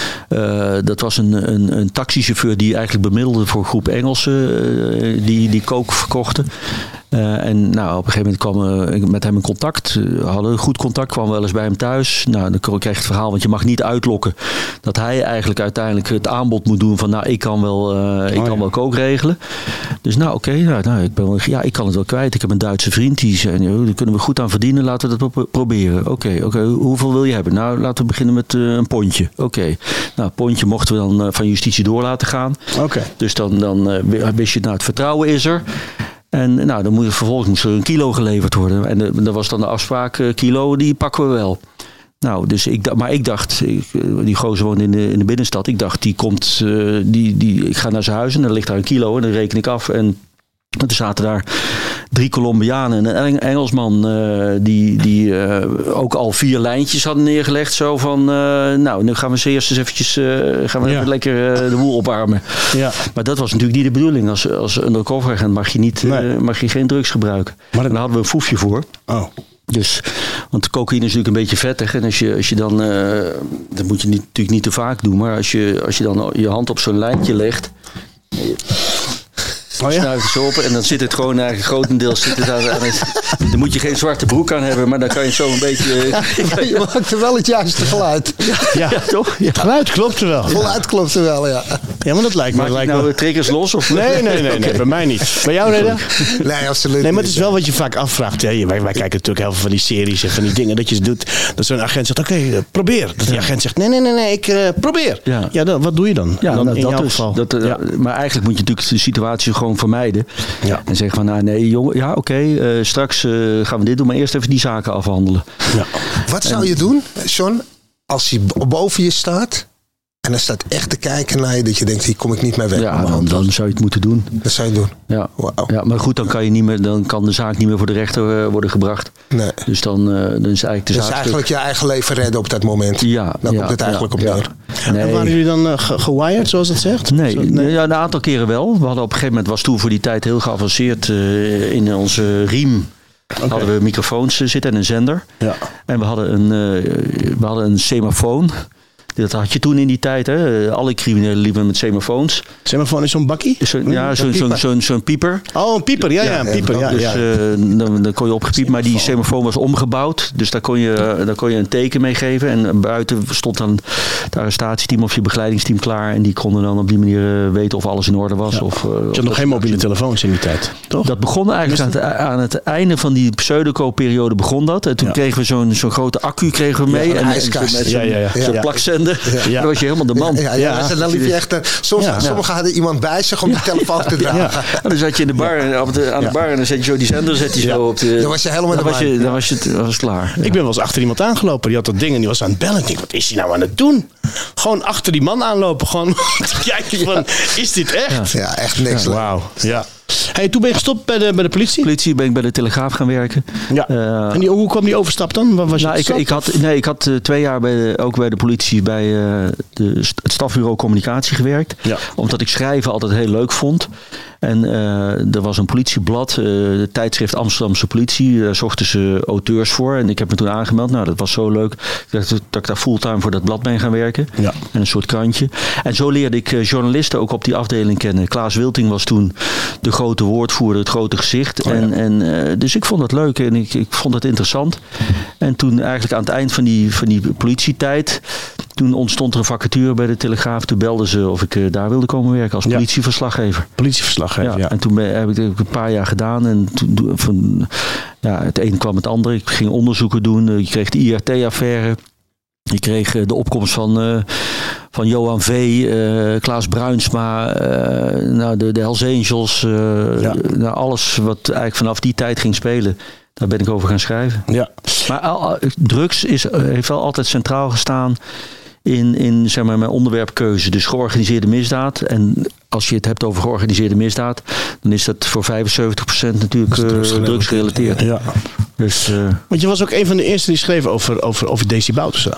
Uh, dat was een, een, een taxichauffeur die eigenlijk bemiddelde voor een groep Engelsen uh, die, die coke verkochten. Uh, en nou, op een gegeven moment kwam ik met hem in contact. We uh, hadden goed contact, kwam wel eens bij hem thuis. Nou, dan kreeg ik het verhaal, want je mag niet uitlokken dat hij eigenlijk uiteindelijk het aanbod moet doen van nou, ik kan wel, uh, ik oh, kan ja. wel coke regelen. Dus nou, oké, okay, nou, nou, ik, ben wel, ja, ik kan het wel kwijt. Ik heb een Duitse vriend, die zei, daar kunnen we goed aan verdienen, laten we dat pro- proberen. Oké, okay, okay, hoeveel wil je hebben? Nou, laten we beginnen met uh, een pondje. Oké, okay. Nou, een pondje mochten we dan uh, van justitie door laten gaan. Okay. Dus dan, dan uh, wist je, nou, het vertrouwen is er. En nou, dan moet, vervolgens moest er een kilo geleverd worden. En uh, dat was dan de afspraak, uh, kilo, die pakken we wel. Nou, dus ik, maar ik dacht, ik, die gozer woont in de, in de binnenstad. Ik dacht, die komt, uh, die, die, ik ga naar zijn huis en dan ligt daar een kilo en dan reken ik af. En toen zaten daar drie Colombianen en een Engelsman uh, die, die uh, ook al vier lijntjes hadden neergelegd. Zo van, uh, nou, nu gaan we ze eerst eens eventjes, uh, gaan we ja. even lekker uh, de boel opwarmen. Ja. Maar dat was natuurlijk niet de bedoeling. Als, als undercover agent mag je, niet, nee. uh, mag je geen drugs gebruiken. Maar daar hadden we een foefje voor. Oh. Dus, want cocaïne is natuurlijk een beetje vettig. En als je, als je dan, uh, dat moet je niet, natuurlijk niet te vaak doen. Maar als je, als je dan je hand op zo'n lijntje legt. Oh ja? Snuift zo op en dan zit het gewoon eigenlijk grotendeels zit het aan, aan het, dan moet je geen zwarte broek aan hebben, maar dan kan je zo een beetje. Ja, je maakt er wel het juiste geluid. Ja, ja, ja toch? Ja. Het geluid klopt er wel. Het geluid klopt er wel, ja. Ja, maar dat lijkt me. Maak je lijkt nou me... triggers los? Of... Nee, nee, nee, nee, nee, bij mij niet. Bij jou, Reda? Nee, absoluut Nee, maar het is niet. wel wat je vaak afvraagt. Hè. Wij, wij kijken natuurlijk heel veel van die series en van die dingen dat je doet. Dat zo'n agent zegt, oké, okay, uh, probeer. Dat die agent zegt, nee, nee, nee, nee ik uh, probeer. Ja, ja dan, wat doe je dan? Ja, dan nou, in dat jouw dus. geval. Dat, uh, ja. Maar eigenlijk moet je natuurlijk de situatie gewoon vermijden. Ja. En zeggen van, nou nee, jongen, ja, oké, okay, uh, straks uh, gaan we dit doen, maar eerst even die zaken afhandelen. Ja. Wat zou je doen, John, als hij boven je staat en hij staat echt te kijken naar je, dat je denkt, hier kom ik niet meer weg. Ja, dan, dan zou je het moeten doen. Dat zou je doen. Ja. Wow. Ja, maar goed, dan kan, je niet meer, dan kan de zaak niet meer voor de rechter uh, worden gebracht. Nee. Dus dan, uh, dan is eigenlijk de dus zaak eigenlijk je eigen leven redden op dat moment. Ja, Daar ja, komt het eigenlijk ja, op neer. Ja. Nee. En waren jullie dan uh, ge- gewired, zoals het zegt? Nee, Zo, nee. Ja, een aantal keren wel. We hadden op een gegeven moment, was toen voor die tijd heel geavanceerd uh, in onze riem. Okay. Hadden we microfoons zitten en een zender. Ja. En we hadden een, uh, we hadden een semafoon. Dat had je toen in die tijd. Hè? Alle criminelen liepen met semafoons. Semafoon is zo'n bakkie? Zo, ja, zo'n zo, zo, zo pieper. Oh, een pieper. Ja, ja, ja een pieper. Ja, dus ja. uh, dan, dan kon je opgepiept. Maar die semafoon was omgebouwd. Dus daar kon, je, daar kon je een teken mee geven. En buiten stond dan het arrestatieteam of je begeleidingsteam klaar. En die konden dan op die manier weten of alles in orde was. Ja. Of, uh, je had nog geen mobiele telefoons in die tijd, toch? Dat begon eigenlijk aan het, aan het einde van die pseudoco-periode begon dat. En toen ja. kregen we zo'n, zo'n grote accu kregen we mee. Ja, en, en zo'n, met ja, ja, ja. zo'n ja. plakzender. Ja. Dan was je helemaal de man. Ja, ja, ja. ja. Dan liep je echt, uh, soms, ja. sommigen hadden iemand bij zich om die telefoon te dragen. Ja. Ja. Dan zat je in de bar, ja. op de, aan de bar en dan zet je zo die zender zet je zo ja. op de... Dan was je helemaal dan de was je, Dan was je het, was het klaar. Ja. Ik ben wel eens achter iemand aangelopen. Die had dat ding en die was aan het bellen. Ik denk, wat is hij nou aan het doen? Gewoon achter die man aanlopen. Gewoon te kijken van, is dit echt? Ja, echt niks. Ja. Wauw. Ja. Hey, toen ben je gestopt bij de, bij de politie? Politie ben ik bij de Telegraaf gaan werken. Ja. Uh, en die, hoe kwam die overstap dan? Waar was je nou, ik, ik had, nee, ik had uh, twee jaar bij de, ook bij de politie bij uh, de, het stafbureau communicatie gewerkt. Ja. Omdat ik schrijven altijd heel leuk vond. En uh, er was een politieblad, uh, het tijdschrift Amsterdamse Politie. Daar zochten ze auteurs voor. En ik heb me toen aangemeld. Nou, dat was zo leuk dat, dat ik daar fulltime voor dat blad ben gaan werken. Ja. En een soort krantje. En zo leerde ik uh, journalisten ook op die afdeling kennen. Klaas Wilting was toen de grote woordvoerder, het grote gezicht. Oh, ja. en, en, uh, dus ik vond dat leuk en ik, ik vond het interessant. En toen eigenlijk aan het eind van die, van die politietijd... Toen ontstond er een vacature bij de Telegraaf. Toen belden ze of ik uh, daar wilde komen werken als politieverslaggever. Ja. Politieverslaggever, ja. ja. En toen ben, heb ik het een paar jaar gedaan. En toen, van, ja, het een kwam het ander. Ik ging onderzoeken doen. Je kreeg de I R T-affaire. Je kreeg de opkomst van, uh, van Johan V., uh, Klaas Bruinsma, uh, nou, de, de Hells Angels. Uh, ja. nou, alles wat eigenlijk vanaf die tijd ging spelen. Daar ben ik over gaan schrijven. Ja. Maar al, drugs is, heeft wel altijd centraal gestaan in, in zeg maar, mijn onderwerpkeuze. Dus georganiseerde misdaad. En als je het hebt over georganiseerde misdaad, dan is dat voor vijfenzeventig procent natuurlijk uh, drugsgerelateerd. Ja. Dus, uh, Want je was ook een van de eerste die schreef over, over, over Desi Bouterse.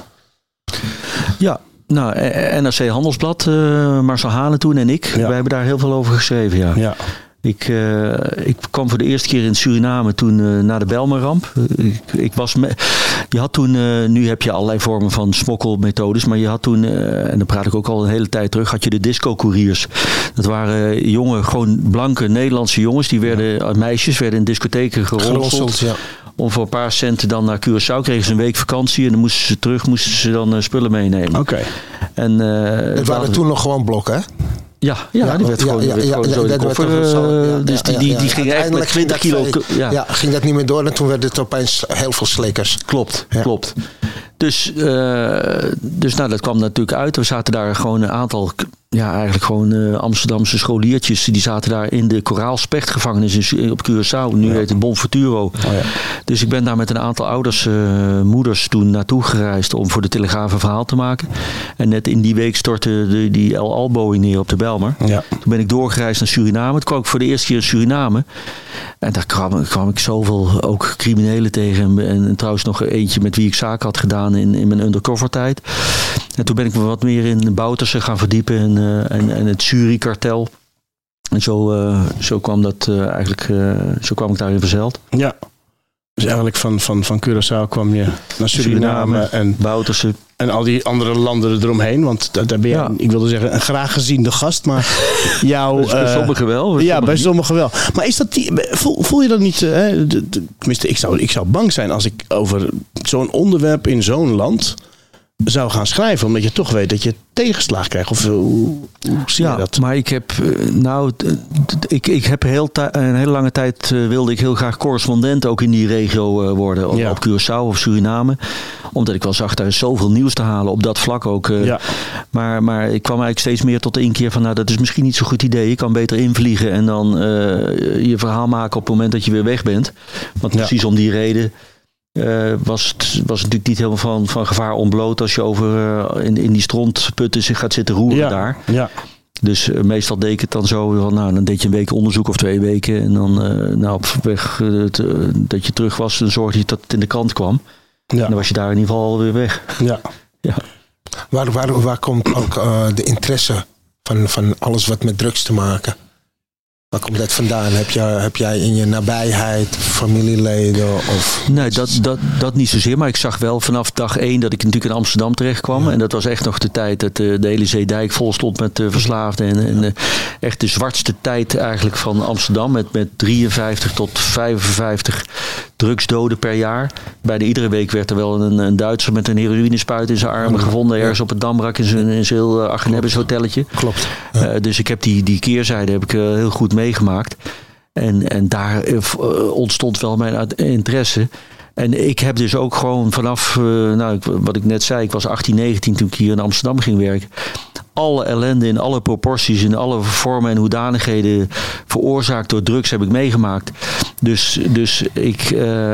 Ja. Nou, N R C Handelsblad, uh, Marcel Hane toen en ik. Ja. Wij hebben daar heel veel over geschreven, ja. ja. Ik, uh, ik kwam voor de eerste keer in Suriname toen uh, na de Bijlmerramp. Ik, ik was me, je had toen, uh, nu heb je allerlei vormen van smokkelmethodes, maar je had toen, uh, en dan praat ik ook al een hele tijd terug, had je de disco-couriers. Dat waren jonge, gewoon blanke Nederlandse jongens, die werden, uh, meisjes, werden in discotheken geronseld. Ja. Om voor een paar centen dan naar Curaçao kregen ze een week vakantie en dan moesten ze terug, moesten ze dan uh, spullen meenemen. Oké. Okay. Uh, het waren dat, toen nog gewoon blokken, hè? Ja, ja, ja, die werd gewoon, ja, ja, ja, gewoon zo in de koffer. Uh, dus die, die, die ging echt met twintig kilo... Ja. ja, ging dat niet meer door en toen werd het opeens heel veel slikkers. Klopt, ja. klopt. Dus, uh, dus nou, dat kwam natuurlijk uit. We zaten daar gewoon een aantal... Ja, eigenlijk gewoon uh, Amsterdamse scholiertjes. Die zaten daar in de Koraalspechtgevangenis op Curaçao. Nu ja. heet het Bonfuturo. Oh, ja. Dus ik ben daar met een aantal ouders, uh, moeders toen naartoe gereisd om voor de Telegraaf een verhaal te maken. En net in die week stortte de, die El Al-Boeing neer op de Bijlmer. Ja. Toen ben ik doorgereisd naar Suriname. Toen kwam ik voor de eerste keer in Suriname. En daar kwam, kwam ik zoveel ook criminelen tegen. En, en, en trouwens nog eentje met wie ik zaken had gedaan in, in mijn undercover tijd. En toen ben ik me wat meer in Bouterse gaan verdiepen en, uh, en, en het Suri-kartel. En zo, uh, zo kwam dat uh, eigenlijk, uh, zo kwam ik daarin verzeild. Ja, dus eigenlijk van, van, van Curaçao kwam je naar Suriname, Suriname en Bouterse. En al die andere landen eromheen. Want daar ben je, ja. ik wilde zeggen, een graag geziende gast. Maar jouw... bij uh, sommigen wel. Bij ja, sommigen bij sommigen wel. Maar is dat die, voel, voel je dat niet... Uh, de, de, tenminste, ik zou, ik zou bang zijn als ik over zo'n onderwerp in zo'n land zou gaan schrijven. Omdat je toch weet dat je tegenslag krijgt. Of hoe, hoe zie ja, je dat? Maar ik heb... Nou, ik, ik heb heel ta- een hele lange tijd uh, wilde ik heel graag correspondent ook in die regio uh, worden. Op, ja. op Curaçao of Suriname. Omdat ik wel zag, daar is zoveel nieuws te halen op dat vlak ook. Uh, ja. maar, maar ik kwam eigenlijk steeds meer tot de inkeer van, nou, dat is misschien niet zo'n goed idee. Je kan beter invliegen en dan uh, je verhaal maken op het moment dat je weer weg bent. Want ja. precies om die reden Uh, was het was natuurlijk niet helemaal van, van gevaar ontbloot als je over uh, in, in die strontputten gaat zitten roeren ja, daar. Ja. Dus uh, meestal deed ik het dan zo van, nou, dan deed je een week onderzoek of twee weken en dan uh, nou, op weg uh, het, uh, dat je terug was, dan zorgde je dat het in de krant kwam. Ja. En dan was je daar in ieder geval weer weg. Ja. ja. Waar, waar, waar komt ook uh, de interesse van, van alles wat met drugs te maken? Waar komt dat vandaan? Heb jij, heb jij in je nabijheid familieleden? Of nee, dat, dat, dat niet zozeer. Maar ik zag wel vanaf dag één dat ik natuurlijk in Amsterdam terecht kwam. Ja. En dat was echt nog de tijd dat de, de hele Zeedijk vol stond met uh, verslaafden. En, en uh, echt de zwartste tijd eigenlijk van Amsterdam. Met, met drieënvijftig tot vijfenvijftig drugsdoden per jaar. Bijna iedere week werd er wel een, een Duitser met een heroïnespuit in zijn armen ja. gevonden. Ergens op het Damrak in zijn, in zijn heel uh, Argenebbes hotelletje. Klopt. Ja. Uh, dus ik heb die, die keerzijde heb ik uh, heel goed meegemaakt. En, en daar uh, ontstond wel mijn interesse. En ik heb dus ook gewoon vanaf, uh, nou, wat ik net zei, ik was achttien, negentien toen ik hier in Amsterdam ging werken. Alle ellende in alle proporties, in alle vormen en hoedanigheden veroorzaakt door drugs heb ik meegemaakt. Dus, dus ik,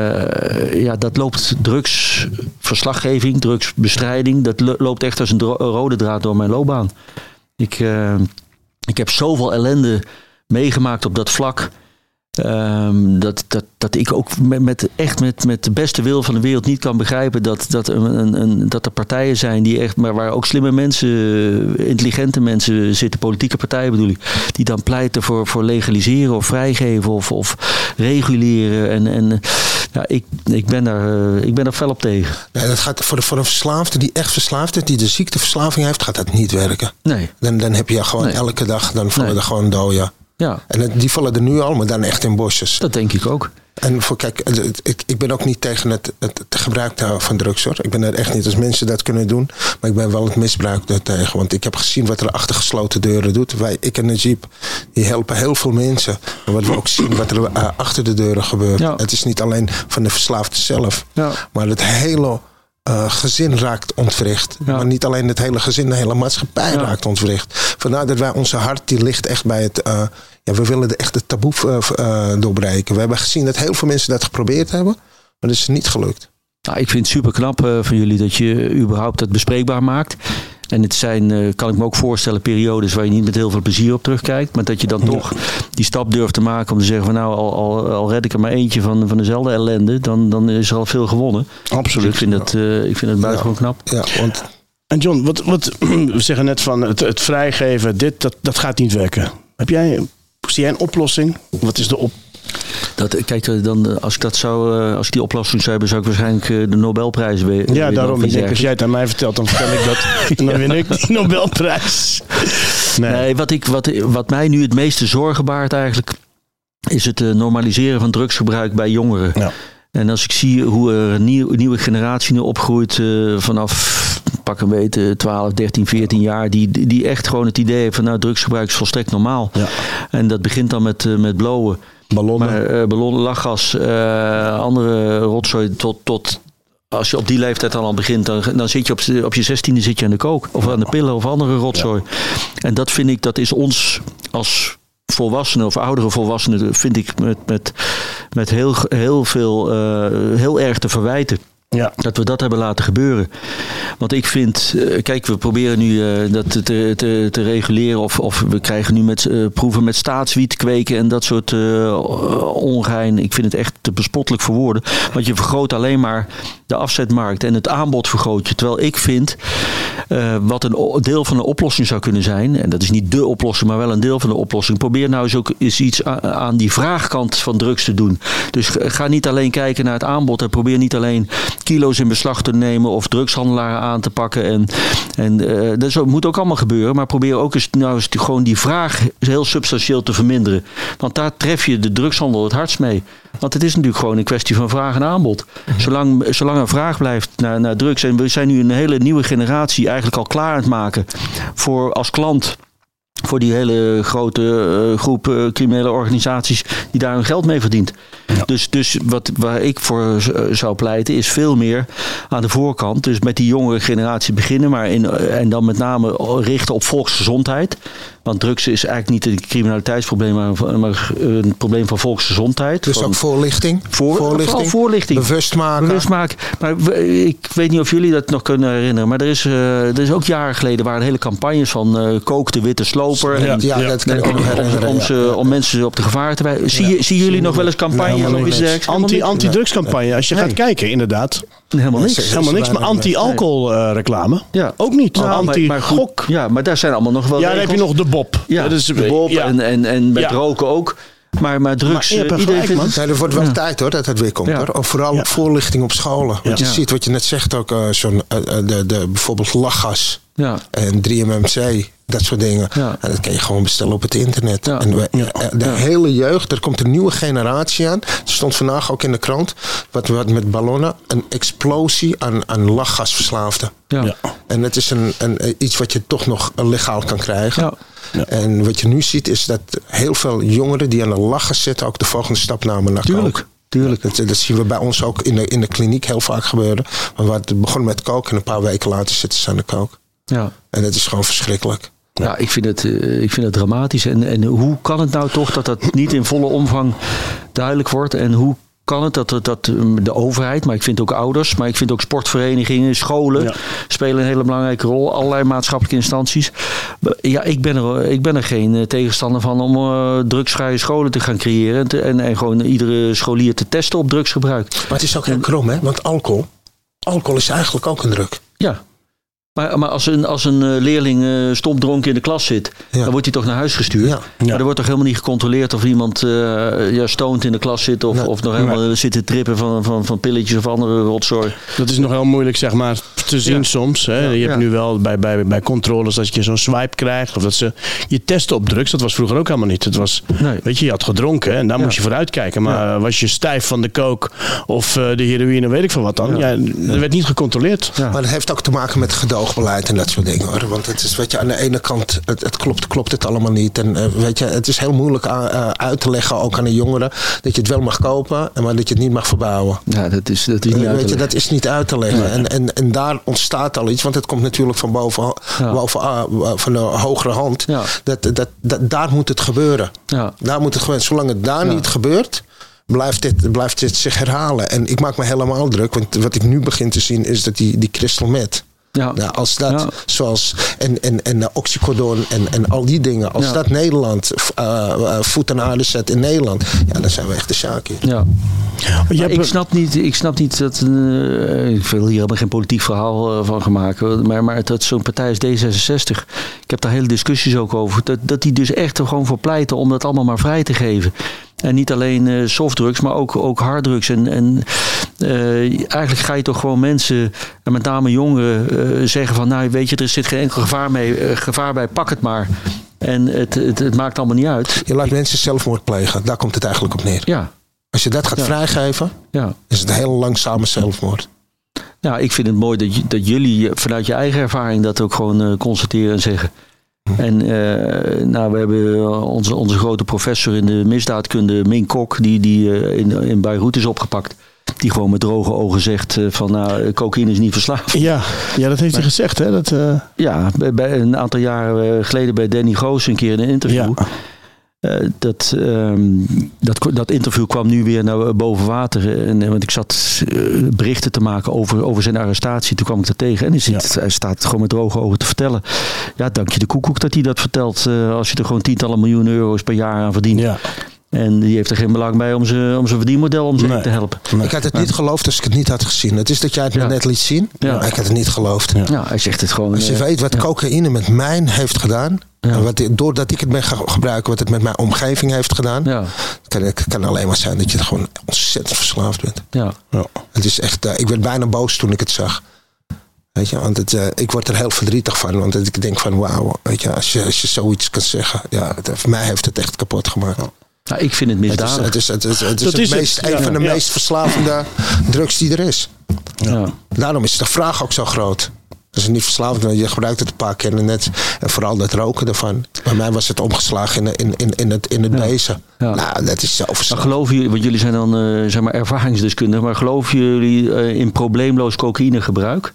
uh, ja, dat loopt drugsverslaggeving, drugsbestrijding, dat loopt echt als een dro- rode draad door mijn loopbaan. Ik, uh, ik heb zoveel ellende meegemaakt op dat vlak. Um, dat, dat, dat ik ook met, met, echt met, met de beste wil van de wereld niet kan begrijpen dat, dat, een, een, een, dat er partijen zijn die echt, maar waar ook slimme mensen, intelligente mensen zitten, politieke partijen bedoel ik, die dan pleiten voor, voor legaliseren of vrijgeven of, of reguleren. En, en ja, ik, ik, ben daar, ik ben daar fel op tegen. Nee, dat gaat voor, de, voor een verslaafde die echt verslaafd is, die de ziekteverslaving heeft, gaat dat niet werken. Nee. Dan, dan heb je gewoon nee. elke dag, dan vallen nee. er gewoon doden. Ja. En die vallen er nu al, maar dan echt in bosjes. Dat denk ik ook. En voor, kijk, ik, ik ben ook niet tegen het, het, het gebruik van drugs hoor. Ik ben er echt niet als mensen dat kunnen doen. Maar ik ben wel het misbruik daartegen. Want ik heb gezien wat er achter gesloten deuren doet. Wij, ik en Najib, die helpen heel veel mensen. En wat we ook zien wat er uh, achter de deuren gebeurt. Ja. Het is niet alleen van de verslaafde zelf. Ja. Maar het hele uh, gezin raakt ontwricht. Ja. Maar niet alleen het hele gezin, de hele maatschappij ja. raakt ontwricht. Vandaar dat wij onze hart, die ligt echt bij het... Uh, Ja, we willen de echte taboe uh, uh, doorbreken. We hebben gezien dat heel veel mensen dat geprobeerd hebben. Maar dat is niet gelukt. Nou, ik vind het super knap uh, van jullie dat je überhaupt dat bespreekbaar maakt. En het zijn, uh, kan ik me ook voorstellen, periodes waar je niet met heel veel plezier op terugkijkt. Maar dat je dan ja. toch die stap durft te maken om te zeggen van nou, al, al, al red ik er maar eentje van, van dezelfde ellende. Dan, dan is er al veel gewonnen. Absoluut. Dus ik vind het, uh, ik vind het buitengewoon knap. Ja, want... En John, wat, wat, we zeggen net van het, het vrijgeven, dit, dat, dat gaat niet werken. Heb jij... Zie jij een oplossing? Wat is de op... Dat, kijk, dan, als ik dat zou, als ik die oplossing zou hebben, zou ik waarschijnlijk de Nobelprijs weer. Ja, daarom. Ik denk, als jij het aan mij vertelt, dan vertel ik dat. En dan win ik die Nobelprijs. Nee, nee wat, ik, wat, wat mij nu het meeste zorgen baart eigenlijk, is het normaliseren van drugsgebruik bij jongeren. Ja. En als ik zie hoe er een nieuw, nieuwe generatie nu opgroeit uh, vanaf pak een beetje twaalf, dertien, veertien jaar, die, die echt gewoon het idee heeft van nou, drugsgebruik is volstrekt normaal. Ja. En dat begint dan met, uh, met blowen. Ballonnen. Maar, uh, ballonnen, lachgas, uh, andere rotzooi tot, tot als je op die leeftijd dan al begint, dan, dan zit je op, op je zestiende zit je aan de kook. Of aan de pillen of andere rotzooi. Ja. En dat vind ik, dat is ons als volwassenen of oudere volwassenen, vind ik met, met, met heel, heel veel, uh, heel erg te verwijten. Ja. Dat we dat hebben laten gebeuren. Want ik vind, kijk, we proberen nu uh, dat te, te, te reguleren. Of, of we krijgen nu met uh, proeven met staatswiet kweken en dat soort uh, ongein. Ik vind het echt te bespottelijk voor woorden. Want je vergroot alleen maar de afzetmarkt en het aanbod vergroot je. Terwijl ik vind, uh, wat een deel van de oplossing zou kunnen zijn. En dat is niet de oplossing, maar wel een deel van de oplossing. Probeer nou eens ook eens iets aan die vraagkant van drugs te doen. Dus ga niet alleen kijken naar het aanbod. En probeer niet alleen kilo's in beslag te nemen of drugshandelaren aan te pakken. En, en uh, dat moet ook allemaal gebeuren. Maar probeer ook eens, nou eens gewoon die vraag heel substantieel te verminderen. Want daar tref je de drugshandel het hardst mee. Want het is natuurlijk gewoon een kwestie van vraag en aanbod. Zolang, zolang er vraag blijft naar, naar drugs. En we zijn nu een hele nieuwe generatie eigenlijk al klaar aan het maken voor als klant. Voor die hele grote uh, groep uh, criminele organisaties die daar hun geld mee verdient. Ja. Dus, dus wat, waar ik voor uh, zou pleiten is veel meer aan de voorkant. Dus met die jongere generatie beginnen. Maar in, uh, en dan met name richten op volksgezondheid. Want drugs is eigenlijk niet een criminaliteitsprobleem, maar, maar een probleem van volksgezondheid. Dus van, ook voorlichting? Voor, voorlichting? voorlichting. Bewust maken. Bewust maken. Maar ik weet niet of jullie dat nog kunnen herinneren. Maar er is, uh, er is ook jaren geleden waren hele campagnes van uh, kook de witte sloper. Ja, en, ja, ja dat kan ik me nog herinneren. Om, ze, ja. om mensen op de gevaar te wijzen. Zie, ja. Zien jullie nog wel eens campagnes? Nee, of iets dergelijks? Anti, anti-drugscampagne. Als je nee. gaat kijken, inderdaad. Helemaal niks. Helemaal niks, maar anti-alcohol-reclame. Ja. Ook niet. Nou, Anti-gok. Ja, maar daar zijn allemaal nog wel Ja, dan heb je nog de Bob. Ja, dat is de Bob ja. en, en, en met ja. roken ook. Maar, maar drugs, maar iedereen gelijk, vindt het... Nee, er wordt wel ja. tijd hoor, dat het weer komt. Ja. Hoor. Of vooral ja. voorlichting op scholen. Want ja. je ziet wat je net zegt ook, uh, zo'n, uh, de, de, bijvoorbeeld lachgas ja. en drie M M C. Dat soort dingen. Ja. En dat kan je gewoon bestellen op het internet. Ja. En we, ja. de ja. hele jeugd, er komt een nieuwe generatie aan. Er stond vandaag ook in de krant, wat, wat met ballonnen, een explosie aan, aan lachgasverslaafden. Ja. Ja. En het is een, een, iets wat je toch nog legaal kan krijgen. Ja. Ja. En wat je nu ziet is dat heel veel jongeren die aan de lachgas zitten ook de volgende stap namen naar Tuurlijk. kook. Tuurlijk. Dat, dat zien we bij ons ook in de, in de kliniek heel vaak gebeuren. Want het begon met kook en een paar weken later zitten ze aan de kook. Ja. En dat is gewoon verschrikkelijk. Ja, ik vind het, ik vind het dramatisch. En, en hoe kan het nou toch dat dat niet in volle omvang duidelijk wordt? En hoe kan het dat, dat, dat de overheid, maar ik vind ook ouders, maar ik vind ook sportverenigingen, scholen ja. spelen een hele belangrijke rol. Allerlei maatschappelijke instanties. Ja, ik ben er, ik ben er geen tegenstander van om uh, drugsvrije scholen te gaan creëren en, te, en, en gewoon iedere scholier te testen op drugsgebruik. Maar het is ook heel krom, hè? Want alcohol, alcohol is eigenlijk ook een drug. Ja. Maar, maar als een, als een leerling uh, stomdronken in de klas zit, ja. dan wordt hij toch naar huis gestuurd. Ja. Ja. Maar er wordt toch helemaal niet gecontroleerd of iemand uh, ja, stoned in de klas zit of, nee. of nog helemaal nee. zit te trippen van, van, van pilletjes of andere rotzooi. Dat is nog heel moeilijk, zeg maar, te zien ja. soms. Hè. Ja. Je hebt ja. nu wel bij, bij, bij controles dat je zo'n swipe krijgt of dat ze je testen op drugs. Dat was vroeger ook helemaal niet. Het was, nee. weet je, je had gedronken en daar ja. moest je vooruit kijken. Maar ja. was je stijf van de coke of uh, de heroïne, weet ik van wat dan. Ja. Ja, dat werd niet gecontroleerd. Ja. Maar dat heeft ook te maken met gedoog. Beleid en dat soort dingen hoor. Want het is, weet je, aan de ene kant, het, het klopt, klopt het allemaal niet. En uh, weet je, het is heel moeilijk aan, uh, uit te leggen, ook aan de jongeren, dat je het wel mag kopen, maar dat je het niet mag verbouwen. Ja, dat is, dat is niet uh, uit te weet je, dat is niet uit te leggen. Nee. En, en, en daar ontstaat al iets, want het komt natuurlijk van boven, ja. boven uh, van de hogere hand. Ja. Dat, dat, dat, daar moet het gebeuren. Ja. Daar moet het gebeuren. Zolang het daar ja. niet gebeurt, Blijft dit, blijft dit zich herhalen. En ik maak me helemaal druk, want wat ik nu begin te zien is dat die, die crystal meth. Ja. Nou, als dat, ja. zoals, en, en, en uh, oxycodon en, en al die dingen, als ja. dat Nederland uh, uh, voet aan aarde zet in Nederland, ja, dan zijn we echt de sjaak hier. Ja. Ja, ik, snap niet, ik snap niet dat, uh, ik wil hier helemaal geen politiek verhaal uh, van gaan maken, maar, maar dat zo'n partij als D zesenzestig, ik heb daar hele discussies ook over, dat, dat die dus echt er gewoon voor pleiten om dat allemaal maar vrij te geven. En niet alleen uh, softdrugs, maar ook, ook harddrugs. En, en uh, eigenlijk ga je toch gewoon mensen, en met name jongeren, uh, zeggen van, nou weet je, er zit geen enkel gevaar, mee, uh, gevaar bij, pak het maar. En het, het, het maakt allemaal niet uit. Je laat mensen zelfmoord plegen, daar komt het eigenlijk op neer. Ja. Als je dat gaat ja. vrijgeven, ja. is het een heel langzame zelfmoord. Ja, ik vind het mooi dat, dat jullie vanuit je eigen ervaring dat ook gewoon uh, constateren en zeggen. En uh, nou, we hebben onze, onze grote professor in de misdaadkunde, Ming Kok, die, die uh, in, in Beirut is opgepakt. Die gewoon met droge ogen zegt uh, van nou, cocaïne is niet verslaafd. Ja, ja dat heeft maar, hij gezegd hè. Dat, uh... Ja, bij, bij een aantal jaren geleden bij Danny Goos een keer in een interview. Ja. Uh, dat, um, dat, dat interview kwam nu weer naar boven water. En, want ik zat uh, berichten te maken over, over zijn arrestatie. Toen kwam ik er tegen. En hij, zit, ja. hij staat gewoon met droge ogen te vertellen. Ja, dank je de koekoek dat hij dat vertelt. Uh, als je er gewoon tientallen miljoen euro's per jaar aan verdient. Ja. En die heeft er geen belang bij om zijn om zijn verdienmodel om zich nee. te helpen. Nee. Ik had het niet geloofd als ik het niet had gezien. Het is dat jij het ja. me net liet zien. Ja. Maar ik had het niet geloofd. Ja, ja hij zegt het gewoon. Als je uh, weet wat ja. cocaïne met mij heeft gedaan. Ja. En wat, doordat ik het ben gaan gebruiken, wat het met mijn omgeving heeft gedaan. Ja. Kan, het kan alleen maar zijn dat je er gewoon ontzettend verslaafd bent. Ja. Ja. Het is echt, uh, ik werd bijna boos toen ik het zag. Weet je, want het, uh, ik word er heel verdrietig van. Want ik denk van wauw, weet je, als je, als je zoiets kan zeggen. Ja, het, voor mij heeft het echt kapot gemaakt. Ja. Nou, ik vind het misdadig. Het is, het is, het is, het is, het is het meest, het. een ja, van de ja. meest verslavende drugs die er is. Ja. Daarom is de vraag ook zo groot. Dat is niet verslavend, je gebruikt het een paar keer en, net, en vooral dat roken ervan. Bij mij was het omgeslagen in, in, in, in het, in het ja. bezen. Ja. Nou, dat is zo verslavend. Geloven jullie, want jullie zijn dan uh, zeg maar ervaringsdeskundigen, maar geloven jullie uh, in probleemloos cocaïnegebruik?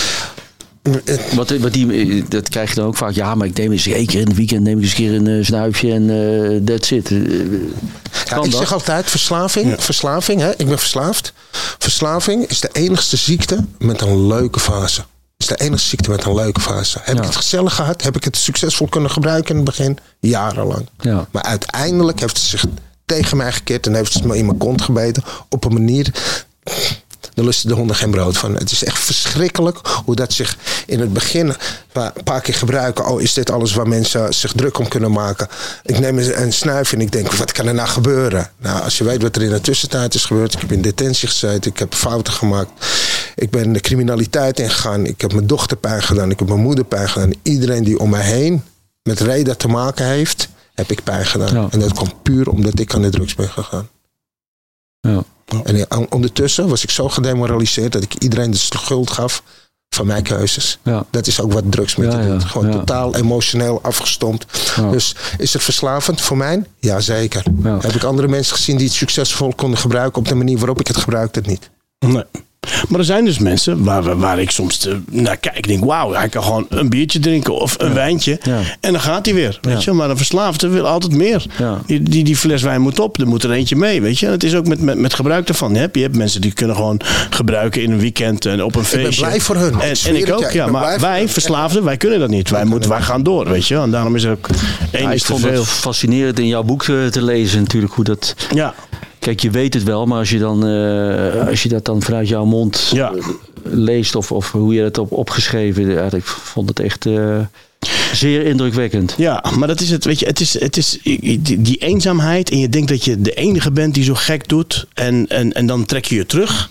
Wat, wat die, dat krijg je dan ook vaak. Ja, maar ik neem eens één keer in het weekend neem ik eens een keer een uh, snuifje en uh, that's it. Uh, ja, ik dat? zeg altijd verslaving. Ja. Verslaving, hè? Ik ben verslaafd. Verslaving is de enigste ziekte met een leuke fase. Is de enige ziekte met een leuke fase. Heb ja. ik het gezellig gehad? Heb ik het succesvol kunnen gebruiken in het begin? Jarenlang. Ja. Maar uiteindelijk heeft het zich tegen mij gekeerd en heeft het me in mijn kont gebeten op een manier. Daar lusten de honden geen brood van. Het is echt verschrikkelijk hoe dat zich in het begin een paar keer gebruiken. Oh, is dit alles waar mensen zich druk om kunnen maken? Ik neem een snuif en ik denk, wat kan er nou gebeuren? Nou, als je weet wat er in de tussentijd is gebeurd. Ik heb in detentie gezeten. Ik heb fouten gemaakt. Ik ben de criminaliteit ingegaan. Ik heb mijn dochter pijn gedaan. Ik heb mijn moeder pijn gedaan. Iedereen die om mij heen met reden te maken heeft, heb ik pijn gedaan. Ja. En dat kwam puur omdat ik aan de drugs ben gegaan. Ja. En ondertussen was ik zo gedemoraliseerd dat ik iedereen de schuld gaf van mijn keuzes. Ja. Dat is ook wat drugs met ja, je doet. Gewoon ja. totaal emotioneel afgestompt. Ja. Dus is het verslavend voor mij? Jazeker. Ja. Heb ik andere mensen gezien die het succesvol konden gebruiken op de manier waarop ik het gebruikte? Het niet. Nee. Maar er zijn dus mensen waar, waar ik soms uh, naar kijk. Ik denk, wauw, hij kan gewoon een biertje drinken of een ja. wijntje. Ja. En dan gaat hij weer. Weet ja. je? Maar een verslaafde wil altijd meer. Ja. Die, die, die fles wijn moet op. Er moet er eentje mee. Weet je? En het is ook met, met, met gebruik ervan. Je hebt, je hebt mensen die kunnen gewoon gebruiken in een weekend en op een feestje. Ik ben blij voor hun. En, en ik ook, ja. Ik maar wij verslaafden, wij kunnen dat niet. Wij, moeten, wij gaan door, weet je. En daarom is er ook één ja, is te veel. Ik vond het fascinerend in jouw boek te, te lezen natuurlijk hoe dat... Ja. Kijk, je weet het wel, maar als je, dan, uh, als je dat dan vanuit jouw mond ja. leest of, of hoe je het op opgeschreven, ja, ik vond het echt uh, zeer indrukwekkend. Ja, maar dat is het, weet je, het is, het is die, die eenzaamheid en je denkt dat je de enige bent die zo gek doet en, en, en dan trek je je terug.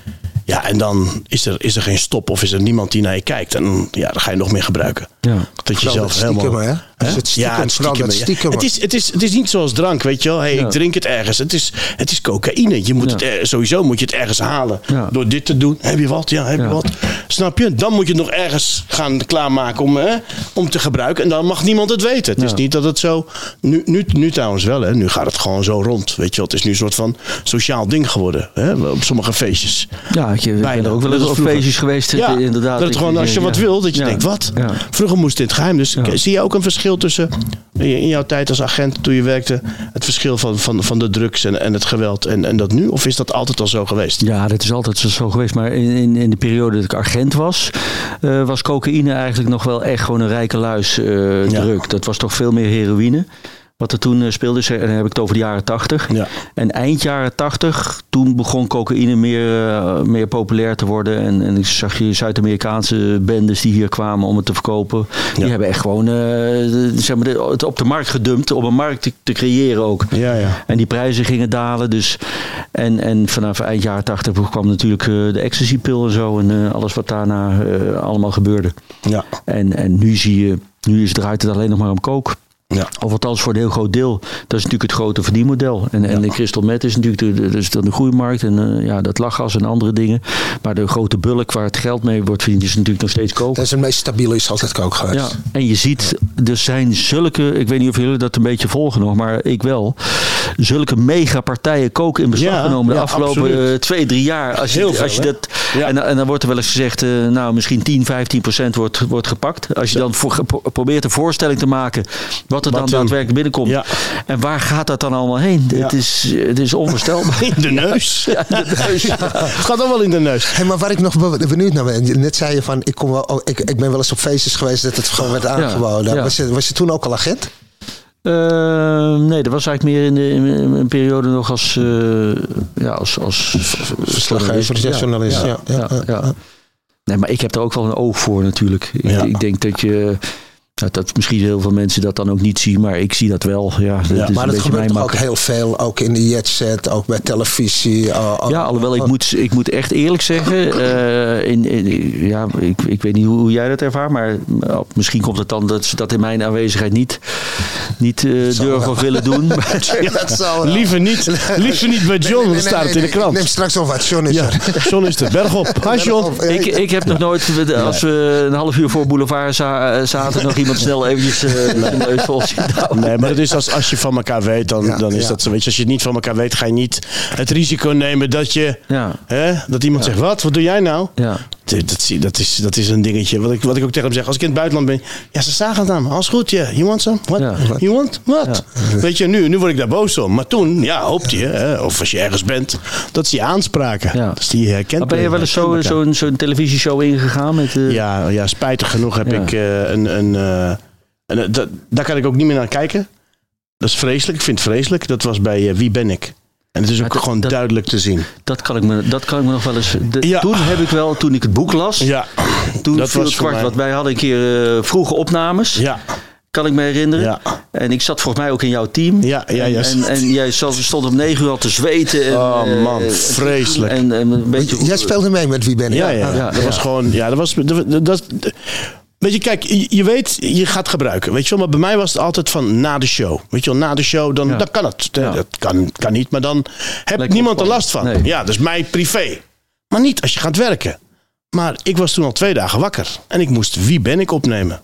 Ja, en dan is er, is er geen stop of is er niemand die naar je kijkt. En ja, dan ga je nog meer gebruiken. Ja. Dat je zelf helemaal... Hè? Is het stiekem, ja, het, stiekem, het, stiekem, het, is, het, is, het is niet zoals drank, weet je wel. Hey, ja. Ik drink het ergens. Het is, het is cocaïne. Je moet ja. het er, sowieso moet je het ergens halen. Ja. Door dit te doen. Heb je wat? Ja, heb je ja. wat? Snap je? Dan moet je het nog ergens gaan klaarmaken om, hè, om te gebruiken. En dan mag niemand het weten. Het ja. is niet dat het zo... Nu, nu, nu trouwens wel, hè. Nu gaat het gewoon zo rond. Weet je wel. Het is nu een soort van sociaal ding geworden. Hè, op sommige feestjes. Ja, ik ben er ook wel eens op feestjes geweest. Ja, inderdaad. Dat het gewoon, als je ja. wat wil, dat je ja. denkt, wat? Ja. Vroeger moest dit geheim. Dus ja. zie je ook een verschil tussen... in jouw tijd als agent, toen je werkte, het verschil van, van, van de drugs en, en het geweld en, en dat nu? Of is dat altijd al zo geweest? Ja, dat is altijd zo geweest. Maar in, in, in de periode dat ik agent was, uh, was cocaïne eigenlijk nog wel echt gewoon een rijke luis uh, ja. druk. Dat was toch veel meer heroïne. Wat er toen speelde, en dan heb ik het over de jaren tachtig. Ja. En eind jaren tachtig, toen begon cocaïne meer, uh, meer populair te worden. En, en ik zag je Zuid-Amerikaanse bendes die hier kwamen om het te verkopen. Die ja. hebben echt gewoon uh, zeg maar, het op de markt gedumpt. Om een markt te, te creëren ook. Ja, ja. En die prijzen gingen dalen. Dus, en, en vanaf eind jaren tachtig kwam natuurlijk uh, de ecstasy-pil en zo. En uh, alles wat daarna uh, allemaal gebeurde. Ja. En, en nu zie je, nu is, draait het alleen nog maar om coke. Ja. Of althans voor een heel groot deel. Dat is natuurlijk het grote verdienmodel. En, en ja. de crystal meth is natuurlijk de, de, dus dan de groeimarkt. En uh, ja, dat lachgas en andere dingen. Maar de grote bulk waar het geld mee wordt verdiend is natuurlijk nog steeds coke. Dat is het meest stabiele is altijd coke geweest. Ja. En je ziet, er zijn zulke... Ik weet niet of jullie dat een beetje volgen nog. Maar ik wel. Zulke megapartijen coke in beslag ja, genomen. De ja, afgelopen uh, twee, drie jaar. Als je, veel, als je dat, ja. en, en dan wordt er wel eens gezegd. Uh, nou, misschien tien, vijftien procent wordt, wordt gepakt. Als je ja. dan voor, probeert een voorstelling te maken... Wat er dan daadwerkelijk binnenkomt. Ja. En waar gaat dat dan allemaal heen? Ja. Het, is, het is onvoorstelbaar. In de neus. Ja, in de neus. Ja. Het gaat ook wel in de neus. Hey, maar waar ik nog benieuwd naar ben. Net zei je van, ik, kom wel, oh, ik, ik ben wel eens op feestjes geweest dat het gewoon werd aangeboden. Ja. Ja. Was, je, was je toen ook al agent? Uh, nee, dat was eigenlijk meer in, de, in een periode nog als... Uh, ja, als, als verslaggever, journalist. Ja, ja, ja, ja, ja. Ja. Nee, maar ik heb er ook wel een oog voor natuurlijk. Ik, ja. ik denk dat je... Dat, dat misschien heel veel mensen dat dan ook niet zien, maar ik zie dat wel. Ja, dat ja, is maar dat gebeurt toch ook heel veel, ook in de jetset, ook bij televisie. Uh, ja, alhoewel ik moet, ik moet echt eerlijk zeggen, uh, in, in, ja, ik, ik weet niet hoe, hoe jij dat ervaart, maar uh, misschien komt het dan dat ze dat in mijn aanwezigheid niet, niet uh, durven of willen doen. Ja, dat zal liever niet, liever niet bij John, dan nee, nee, staat het in de krant. Neem straks al wat, John is ja, er. John is er, bergop. Hi John. Ik, ik heb nog nooit, als we een half uur voor Boulevard za- zaten, nog iemand snel eventjes uh, de neus vol zien. Nee, maar het is als, als je van elkaar weet, dan, ja, dan is ja. dat zo. Weet je, als je het niet van elkaar weet, ga je niet het risico nemen dat je, ja. hè, dat iemand ja. zegt, wat, wat doe jij nou? Ja. Dat, dat, is, dat is een dingetje. Wat ik, wat ik ook tegen hem zeg, als ik in het buitenland ben, ja, ze zagen het aan me. Alles goed, ja. Yeah. You want some? What? Ja. You want? What? Ja. Weet je, nu, nu word ik daar boos om. Maar toen, ja, hoopte je, hè, of als je ergens bent, dat ze je aanspraken. Ja. Dus die herkent. Maar ben je wel eens zo, zo'n, zo'n televisieshow ingegaan? Met, uh... ja, ja, spijtig genoeg heb ja. ik uh, een... een uh, En uh, dat, daar kan ik ook niet meer naar kijken. Dat is vreselijk. Ik vind het vreselijk. Dat was bij uh, Wie ben ik? En het is ook dat, gewoon dat, duidelijk te zien. Dat kan ik me, dat kan ik me nog wel eens... De, ja. Toen heb ik wel, toen ik het boek las... Ja. Toen dat viel het kwart. Want wij hadden een keer uh, vroege opnames. Ja. Kan ik me herinneren. Ja. En ik zat volgens mij ook in jouw team. Ja, ja, ja. En, en, en jij stond om negen uur al te zweten. En, oh man, uh, vreselijk. En, en een beetje... Jij speelde mee met Wie ben ik? Ja, ja, ja. ja. Dat ja. was gewoon... Ja, dat was... Dat, dat, Weet je, kijk, je, je weet, je gaat gebruiken. Weet je wel, maar bij mij was het altijd van na de show. Weet je wel, na de show, dan, ja. dan kan het. Ja. Dat kan, kan niet, maar dan heb Lekker niemand er last van. Nee. Ja, dat is mij privé. Maar niet als je gaat werken. Maar ik was toen al twee dagen wakker. En ik moest Wie ben ik opnemen.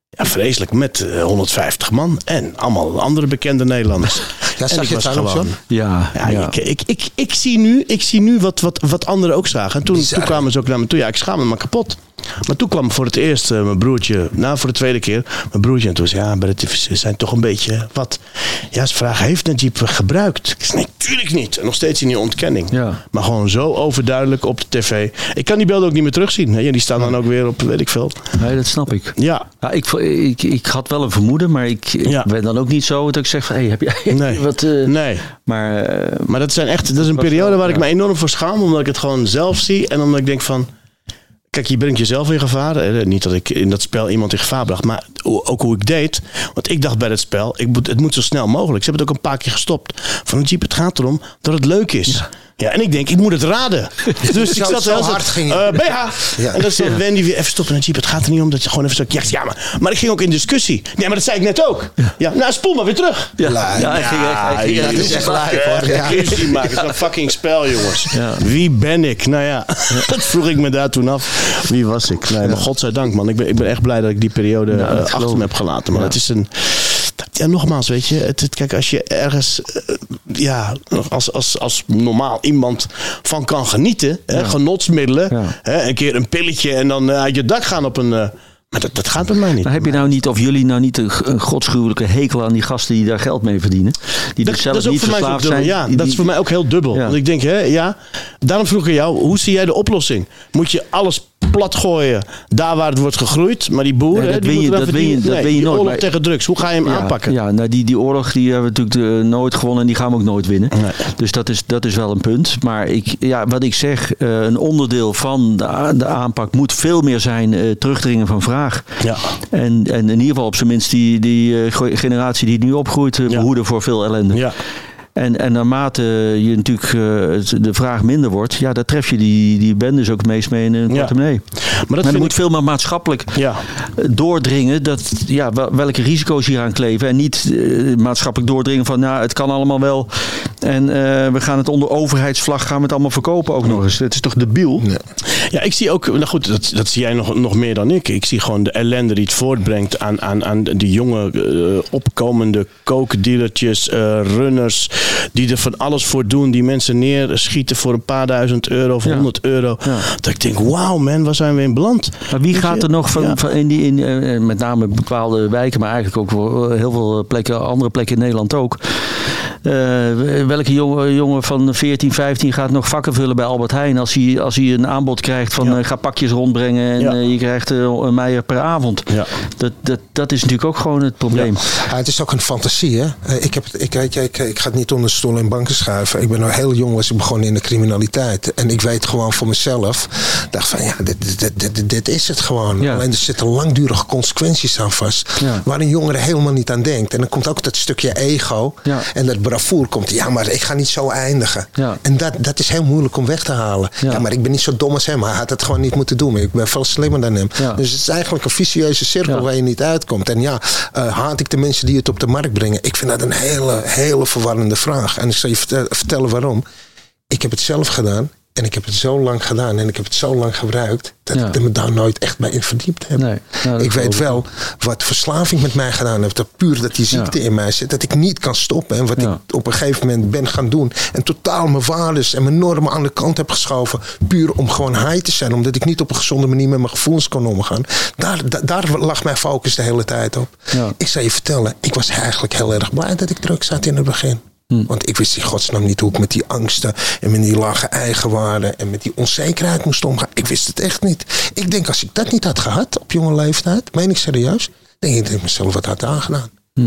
Ja, vreselijk. Met uh, honderdvijftig man. En allemaal andere bekende Nederlanders. Ja, zag je het gewoon, zo? Ja, ja, ja. Ik, ik, ik, ik zie nu, ik zie nu wat, wat, wat anderen ook zagen. En toen, toen kwamen ze ook naar me toe. Ja, ik schaamde me kapot. Maar toen kwam voor het eerst uh, mijn broertje, nou voor de tweede keer, mijn broertje. En toen zei ja, maar het zijn toch een beetje wat. Ja, ze vragen, heeft Najib gebruikt? Ik zei, nee, natuurlijk niet. En nog steeds in die ontkenning. Ja. Maar gewoon zo overduidelijk op de tv. Ik kan die beelden ook niet meer terugzien. Hè? Die staan dan ook weer op, weet ik veel. Nee, dat snap ik. Ja. Ja, ik, ik, ik had wel een vermoeden, maar ik, ik Ja. ben dan ook niet zo dat ik zeg van, hey, heb jij Nee. wat... Uh, Nee. Maar, uh, Maar dat, zijn echt, dat is een periode waar ik ja. me enorm voor schaam. Omdat ik het gewoon zelf zie. En omdat ik denk van... Kijk, je brengt jezelf in gevaar. Niet dat ik in dat spel iemand in gevaar bracht. Maar ook hoe ik deed. Want ik dacht bij het spel, ik moet, het moet zo snel mogelijk. Ze hebben het ook een paar keer gestopt. Van Jeep, het gaat erom dat het leuk is. Ja. Ja, en ik denk, ik moet het raden. Dus ik zat zo heel hard ging uh, B H. Ja. En dan stond Wendy weer even stoppen. En Jeep, het gaat er niet om dat je gewoon even zo... Ja, maar, maar ik ging ook in discussie. Nee, maar dat zei ik net ook. Ja, ja nou spoel maar weer terug. ja, Ja, ja, hij ging echt... Hij ging ja, echt dat is echt live, hoor. Ja. Ruzie maken, het is een fucking spel, jongens. Ja. Wie ben ik? Nou ja, dat vroeg ik me daar toen af. Wie was ik? Nee, maar godzijdank, man. Ik ben, ik ben echt blij dat ik die periode Ja, uh, achter me heb gelaten. Maar ja. het is een... Ja, nogmaals, weet je. Het, het, kijk, als je ergens... Uh, ja, als, als, als normaal iemand van kan genieten. Hè, Ja. genotsmiddelen. Ja. Hè, een keer een pilletje en dan uh, uit je dak gaan op een... Uh, maar dat, dat gaat bij mij niet. Maar heb je nou niet, of jullie nou niet een, een godschuwelijke hekel aan die gasten die daar geld mee verdienen? Die Dat, dus zelf dat is ook niet voor mij verslaafd zo dubbel. zijn? Ja, die, dat is voor mij ook heel dubbel. Ja. Want ik denk, hè, ja, daarom vroeg ik jou, hoe zie jij de oplossing? Moet je alles plat gooien, daar waar het wordt gegroeid, maar die boeren, Nee, dat hè, die weet je- moeten dat dan weet je- verdienen. dat Nee, weet je die nooit, oorlog maar- tegen drugs, hoe ga je hem ja, aanpakken? Ja, nou die, die oorlog die hebben we natuurlijk uh, nooit gewonnen en die gaan we ook nooit winnen. Nee. Dus dat is, dat is wel een punt. Maar ik, ja, wat ik zeg, uh, een onderdeel van de, de aanpak moet veel meer zijn uh, terugdringen van vraag. Ja. En, en in ieder geval op zijn minst die, die uh, generatie die nu opgroeit uh, Ja. behoeden voor veel ellende. Ja. En, en naarmate je natuurlijk uh, de vraag minder wordt, ja, daar tref je die, die bendes ook het meest mee in een Ja. portemonnee. Maar dat Maar er vind moet ik... veel meer maatschappelijk Ja. doordringen dat, ja, wel- welke risico's hier aan kleven. En niet uh, maatschappelijk doordringen van, nou, het kan allemaal wel. En uh, we gaan het onder overheidsvlag gaan we het allemaal verkopen ook nog eens. Het is toch debiel? Nee. Ja, ik zie ook, nou goed, dat, dat zie jij nog, nog meer dan ik. Ik zie gewoon de ellende die het voortbrengt aan, aan, aan de jonge uh, opkomende kookdealertjes, uh, runners, die er van alles voor doen, die mensen neerschieten voor een paar duizend euro of Ja. honderd euro. Ja. Dat ik denk, wauw man, waar zijn we in beland? Maar wie Weet gaat je? er nog van, Ja. van in die, in, uh, met name bepaalde wijken, maar eigenlijk ook voor heel veel plekken, andere plekken in Nederland ook. Uh, welke jongen, jongen van veertien, vijftien gaat nog vakken vullen bij Albert Heijn als hij, als hij een aanbod krijgt van Ja. uh, ga pakjes rondbrengen en Ja. uh, je krijgt uh, een meijer per avond. Ja. Dat, dat, dat is natuurlijk ook gewoon het probleem. Ja, het is ook een fantasie, hè? Eh, Ik, heb het, ik, weet je, ik, ik ga het niet onder stoel en banken schuiven. Ik ben nog heel jong, was ik begonnen in de criminaliteit. En ik weet gewoon voor mezelf, dacht van ja, dit, dit, dit, dit, dit is het gewoon. Ja. Alleen er zitten langdurige consequenties aan vast. Ja. Waar een jongere helemaal niet aan denkt. En dan komt ook dat stukje ego. Ja. En dat bravoer komt. Ja, maar ik ga niet zo eindigen. Ja. En dat, dat is heel moeilijk om weg te halen. Ja. Ja. maar ik ben niet zo dom als hem. Hij had het gewoon niet moeten doen. Ik ben veel slimmer dan hem. Ja. Dus het is eigenlijk een vicieuze cirkel Ja. waar je niet uitkomt. En ja, uh, haat ik de mensen die het op de markt brengen? Ik vind dat een hele, hele verwarrende vraag. En ik zal je vertellen, vertellen waarom. Ik heb het zelf gedaan. En ik heb het zo lang gedaan. En ik heb het zo lang gebruikt. Dat Ja. ik me daar nooit echt bij in verdiept heb. Nee, nou, dat ik weet geloof wel wat verslaving met mij gedaan heeft. Dat puur dat die ziekte Ja. in mij zit. Dat ik niet kan stoppen. En wat Ja. ik op een gegeven moment ben gaan doen. En totaal mijn waardes en mijn normen aan de kant heb geschoven. Puur om gewoon high te zijn. Omdat ik niet op een gezonde manier met mijn gevoelens kon omgaan. Daar, da, daar lag mijn focus de hele tijd op. Ja. Ik zal je vertellen. Ik was eigenlijk heel erg blij dat ik drugs had in het begin. Hm. Want ik wist in godsnaam niet hoe ik met die angsten en met die lage eigenwaarde en met die onzekerheid moest omgaan. Ik wist het echt niet. Ik denk als ik dat niet had gehad op jonge leeftijd, meen ik serieus, denk ik dat ik mezelf wat had aangedaan. Hm.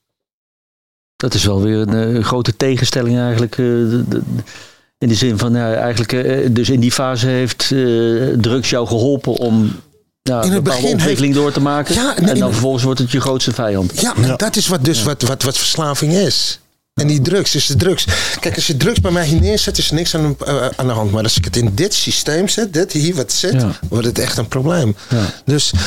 Dat is wel weer een uh, grote tegenstelling eigenlijk. Uh, de, de, in de zin van, nou, eigenlijk, uh, dus in die fase heeft uh, drugs jou geholpen om ja, een bepaalde ontwikkeling heeft, door te maken. Ja, en, en dan vervolgens wordt het je grootste vijand. Ja, ja. Dat is wat dus ja. wat, wat, wat verslaving is. En die drugs is de drugs. Kijk, als je drugs bij mij hier neerzet, is er niks aan, uh, aan de hand. Maar als ik het in dit systeem zet, dit hier wat zet, ja. wordt het echt een probleem. Ja. Dus uh,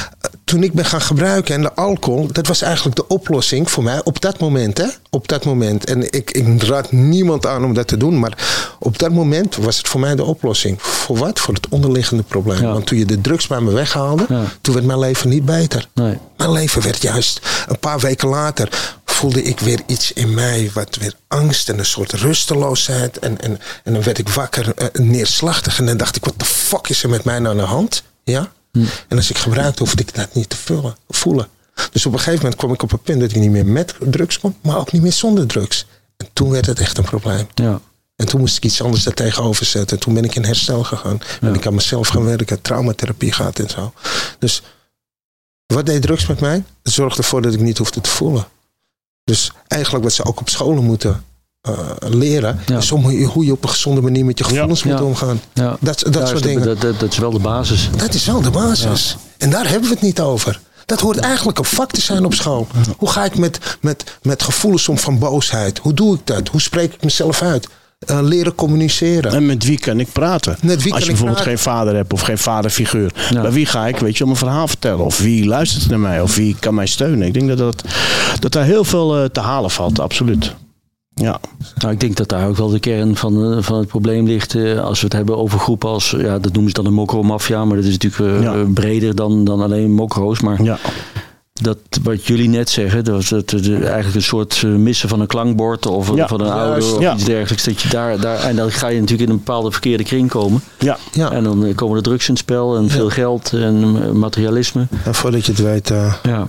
toen ik ben gaan gebruiken en de alcohol, dat was eigenlijk de oplossing voor mij op dat moment. Hè? Op dat moment. En ik, ik raad niemand aan om dat te doen, maar op dat moment was het voor mij de oplossing. Voor wat? Voor het onderliggende probleem. Ja. Want toen je de drugs bij me weghaalde, ja. toen werd mijn leven niet beter. Nee. Mijn leven werd juist een paar weken later voelde ik weer iets in mij, wat weer angst en een soort rusteloosheid. En, en, en dan werd ik wakker, uh, neerslachtig. En dan dacht ik, wat de fuck is er met mij nou aan de hand? Ja? Hm. En als ik gebruikte, hoefde ik dat niet te vullen, voelen. Dus op een gegeven moment kwam ik op een punt dat ik niet meer met drugs kon, maar ook niet meer zonder drugs. En toen werd het echt een probleem. Ja. En toen moest ik iets anders daartegenover zetten. Toen ben ik in herstel gegaan. Ja. En ik aan mezelf gaan werken, traumatherapie gehad en zo. Dus wat deed drugs met mij? Het zorgde ervoor dat ik niet hoefde te voelen. Dus eigenlijk wat ze ook op scholen moeten uh, leren, ja. is om hoe je op een gezonde manier met je gevoelens ja. moet ja. omgaan. Ja. Dat, dat ja, soort dingen. Dat, dat, dat is wel de basis. Dat is wel de basis. Ja. En daar hebben we het niet over. Dat hoort eigenlijk een vak te zijn op school. Ja. Hoe ga ik met, met, met gevoelens om van boosheid? Hoe doe ik dat? Hoe spreek ik mezelf uit? Uh, leren communiceren. En met wie kan ik praten? Met wie Als je kan bijvoorbeeld ik geen vader hebt of geen vaderfiguur. Ja. Bij wie ga ik, weet je, om een verhaal vertellen? Of wie luistert naar mij? Of wie kan mij steunen? Ik denk dat, dat, dat daar heel veel uh, te halen valt, absoluut. Ja. Nou, ik denk dat daar ook wel de kern van, uh, van het probleem ligt. Uh, als we het hebben over groepen als, ja, dat noemen ze dan een mokro-mafia. Maar dat is natuurlijk uh, ja. breder dan, dan alleen mokro's. Maar ja. dat wat jullie net zeggen, dat, dat, dat eigenlijk een soort missen van een klankbord of ja, van een ouder of ja. iets dergelijks. Dat je daar, daar, en dan ga je natuurlijk in een bepaalde verkeerde kring komen. Ja. Ja. En dan komen de drugs in het spel en veel ja. geld en materialisme. En voordat je het weet, uh, ja.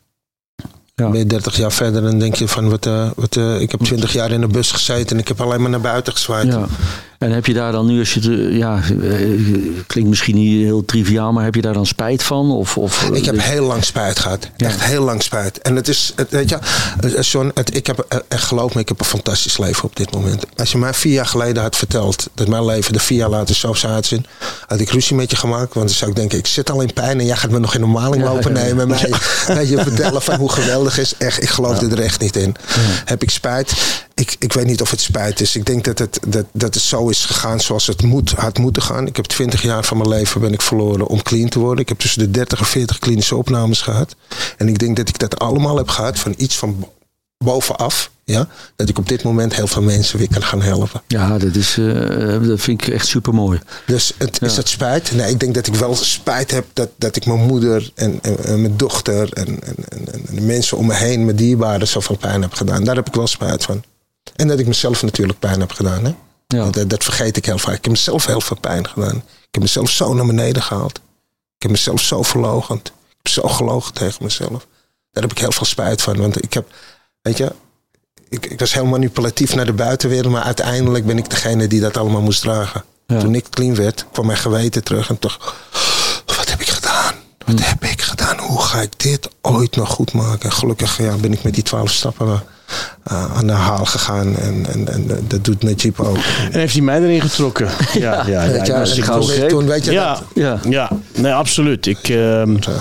Ja. ben je dertig jaar verder en denk je van, wat, uh, wat, uh, ik heb twintig jaar in de bus gezeten en ik heb alleen maar naar buiten gezwaaid. Ja. En heb je daar dan nu, als je het, ja, klinkt misschien niet heel triviaal, maar heb je daar dan spijt van? Of, of, ik heb heel lang spijt gehad. Ja. Echt heel lang spijt. En het is, het, weet je, John, het, ik heb, echt geloof me, ik heb een fantastisch leven op dit moment. Als je mij vier jaar geleden had verteld dat mijn leven er vier jaar later zo zou uitzien, had ik ruzie met je gemaakt. Want dan zou ik denken, ik zit al in pijn en jij gaat me nog in een maling lopen ja, ja, ja. nemen. Mij, weet je, vertellen van hoe geweldig is. Echt, ik geloof ja. er echt niet in. Ja. Heb ik spijt? Ik, ik weet niet of het spijt is. Ik denk dat het, dat, dat het zo is gegaan zoals het moet, had moeten gaan. Ik heb twintig jaar van mijn leven ben ik verloren om clean te worden. Ik heb tussen de dertig en veertig klinische opnames gehad. En ik denk dat ik dat allemaal heb gehad van iets van bovenaf. Ja, dat ik op dit moment heel veel mensen weer kan gaan helpen. Ja, dat, is, uh, dat vind ik echt super mooi. Dus het, ja. is dat spijt? Nee, ik denk dat ik wel spijt heb dat, dat ik mijn moeder en, en, en mijn dochter en, en, en, en de mensen om me heen, mijn dierbaren, zoveel pijn heb gedaan. Daar heb ik wel spijt van. En dat ik mezelf natuurlijk pijn heb gedaan. Hè? Ja. Dat, dat vergeet ik heel vaak. Ik heb mezelf heel veel pijn gedaan. Ik heb mezelf zo naar beneden gehaald. Ik heb mezelf zo verloochend. Ik heb zo gelogen tegen mezelf. Daar heb ik heel veel spijt van. Want ik heb, weet je, ik, ik was heel manipulatief naar de buitenwereld. Maar uiteindelijk ben ik degene die dat allemaal moest dragen. Ja. Toen ik clean werd, kwam mijn geweten terug. En toch, wat heb ik gedaan? Wat hm. heb ik gedaan? Hoe ga ik dit ooit nog goed maken? En gelukkig ja, ben ik met die twaalf stappen uh, aan de haal gegaan. En, en, en dat doet Najib ook. En heeft hij mij erin getrokken? Ja, ja, ja. ja, ja, ja toen, toen weet je ja, dat. Ja, ja, nee, absoluut. Ik, uh,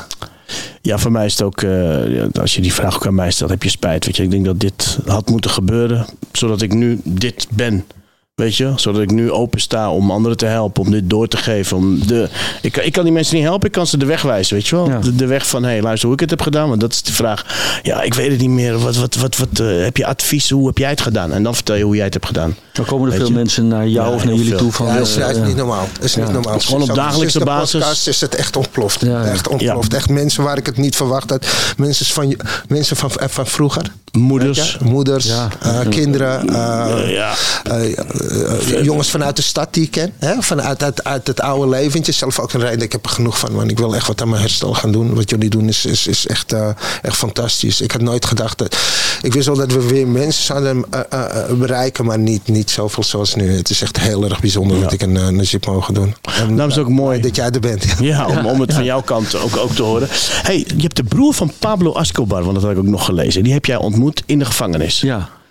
ja, voor mij is het ook, uh, als je die vraag ook aan mij stelt, heb je spijt. Weet je, ik denk dat dit had moeten gebeuren, zodat ik nu dit ben. Weet je, zodat ik nu open sta om anderen te helpen, om dit door te geven. Om de, ik, ik kan die mensen niet helpen, ik kan ze de weg wijzen, weet je wel. Ja. De, de weg van, hé, hey, luister hoe ik het heb gedaan. Want dat is de vraag. Ja, ik weet het niet meer. Wat, wat, wat, wat uh, heb je advies? Hoe heb jij het gedaan? En dan vertel je hoe jij het hebt gedaan. Dan komen er weet veel je? mensen naar jou ja, of naar jullie veel. toe van. Ja, dat is, uh, is niet normaal. Dat is ja. niet normaal. Gewoon op dagelijkse de basis. Podcast is het echt ontploft. Ja, ja. Echt ontploft. Ja. Echt mensen waar ik het niet verwacht had. Mensen van, mensen van, van vroeger. Moeders. Moeders, ja. uh, kinderen. Uh, ja. uh, uh, uh, jongens vanuit de stad die ik ken. Hè? Vanuit uit, uit het oude leventje. Zelf ook een reden. Ik heb er genoeg van. Want ik wil echt wat aan mijn herstel gaan doen. Wat jullie doen is, is, is echt, uh, echt fantastisch. Ik had nooit gedacht dat... Ik wist wel dat we weer mensen zouden uh, uh, bereiken. Maar niet, niet zoveel zoals nu. Het is echt heel erg bijzonder ja. dat ik een uh, Najib mogen doen. En, dat is ook uh, mooi. Dat jij er bent. Ja, ja om, om het ja. van jouw kant ook, ook te horen. Hey, je hebt de broer van Pablo Escobar. Want dat had ik ook nog gelezen. Die heb jij ontmoet in de gevangenis. Ja.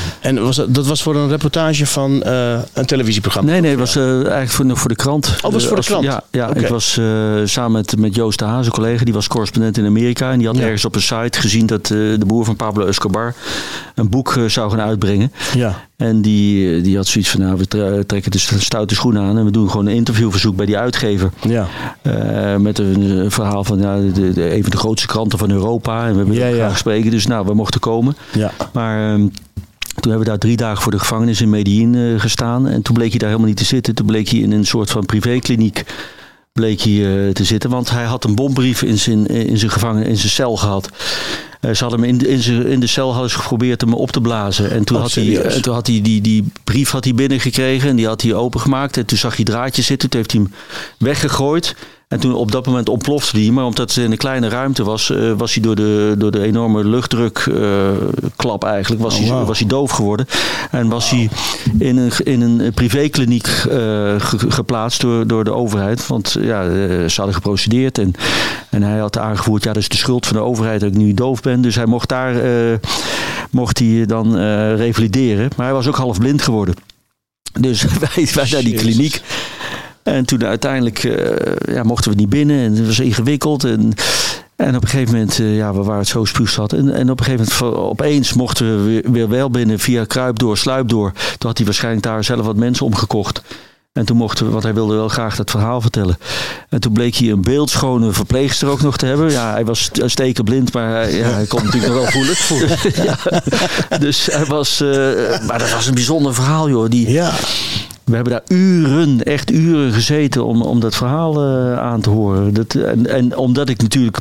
En was dat, dat was voor een reportage van uh, een televisieprogramma? Nee, nee, het was uh, eigenlijk voor, voor de krant. Oh, het was voor de krant? Ja, ja okay. ik was uh, samen met, met Joost de Haas, een collega, die was correspondent in Amerika. En die had ja. ergens op een site gezien dat uh, de broer van Pablo Escobar een boek uh, zou gaan uitbrengen. Ja. En die, die had zoiets van, nou, we trekken de stoute schoenen aan en we doen gewoon een interviewverzoek bij die uitgever. Ja. Uh, met een, een verhaal van ja, de, de, een van de grootste kranten van Europa. En we hebben ja, graag ja. spreken, dus nou, we mochten komen. Ja. Maar um, toen hebben we daar drie dagen voor de gevangenis in Medellin uh, gestaan. En toen bleek hij daar helemaal niet te zitten. Toen bleek hij in een soort van privékliniek bleek hij, uh, te zitten. Want hij had een bombrief in zijn, in zijn gevangen, in zijn cel gehad. Uh, ze hadden hem in, in, zijn, in de cel hadden ze geprobeerd hem op te blazen. En toen, oh, had, hij, uh, toen had hij die, die brief had hij binnengekregen. En die had hij opengemaakt. En toen zag hij draadjes zitten. Toen heeft hij hem weggegooid. En toen op dat moment ontplofte hij. Maar omdat het in een kleine ruimte was, uh, was hij door de, door de enorme luchtdrukklap uh, eigenlijk, was, oh, wow. hij, was hij doof geworden. En was wow. hij in een, in een privékliniek uh, ge, geplaatst door, door de overheid. Want ja, uh, ze hadden geprocedeerd. En, en hij had aangevoerd, ja, dat is de schuld van de overheid dat ik nu doof ben. Dus hij mocht daar uh, mocht hij dan uh, revalideren. Maar hij was ook half blind geworden. Dus wij, wij naar die kliniek. En toen uiteindelijk uh, ja, mochten we niet binnen en het was ingewikkeld. En, en op een gegeven moment, uh, ja, we waren het zo spuugzat. En, en op een gegeven moment, opeens mochten we weer, weer wel binnen via kruipdoor, sluipdoor. Toen had hij waarschijnlijk daar zelf wat mensen omgekocht. En toen mochten we, want hij wilde wel graag dat verhaal vertellen. En toen bleek hij een beeldschone verpleegster ook nog te hebben. Ja, hij was stekenblind, maar hij, ja, hij kon natuurlijk nog wel voelen. ja, dus hij was, uh, maar dat was een bijzonder verhaal, joh. Die, ja. We hebben daar uren, echt uren gezeten om, om dat verhaal uh, aan te horen. Dat, en, en omdat ik natuurlijk,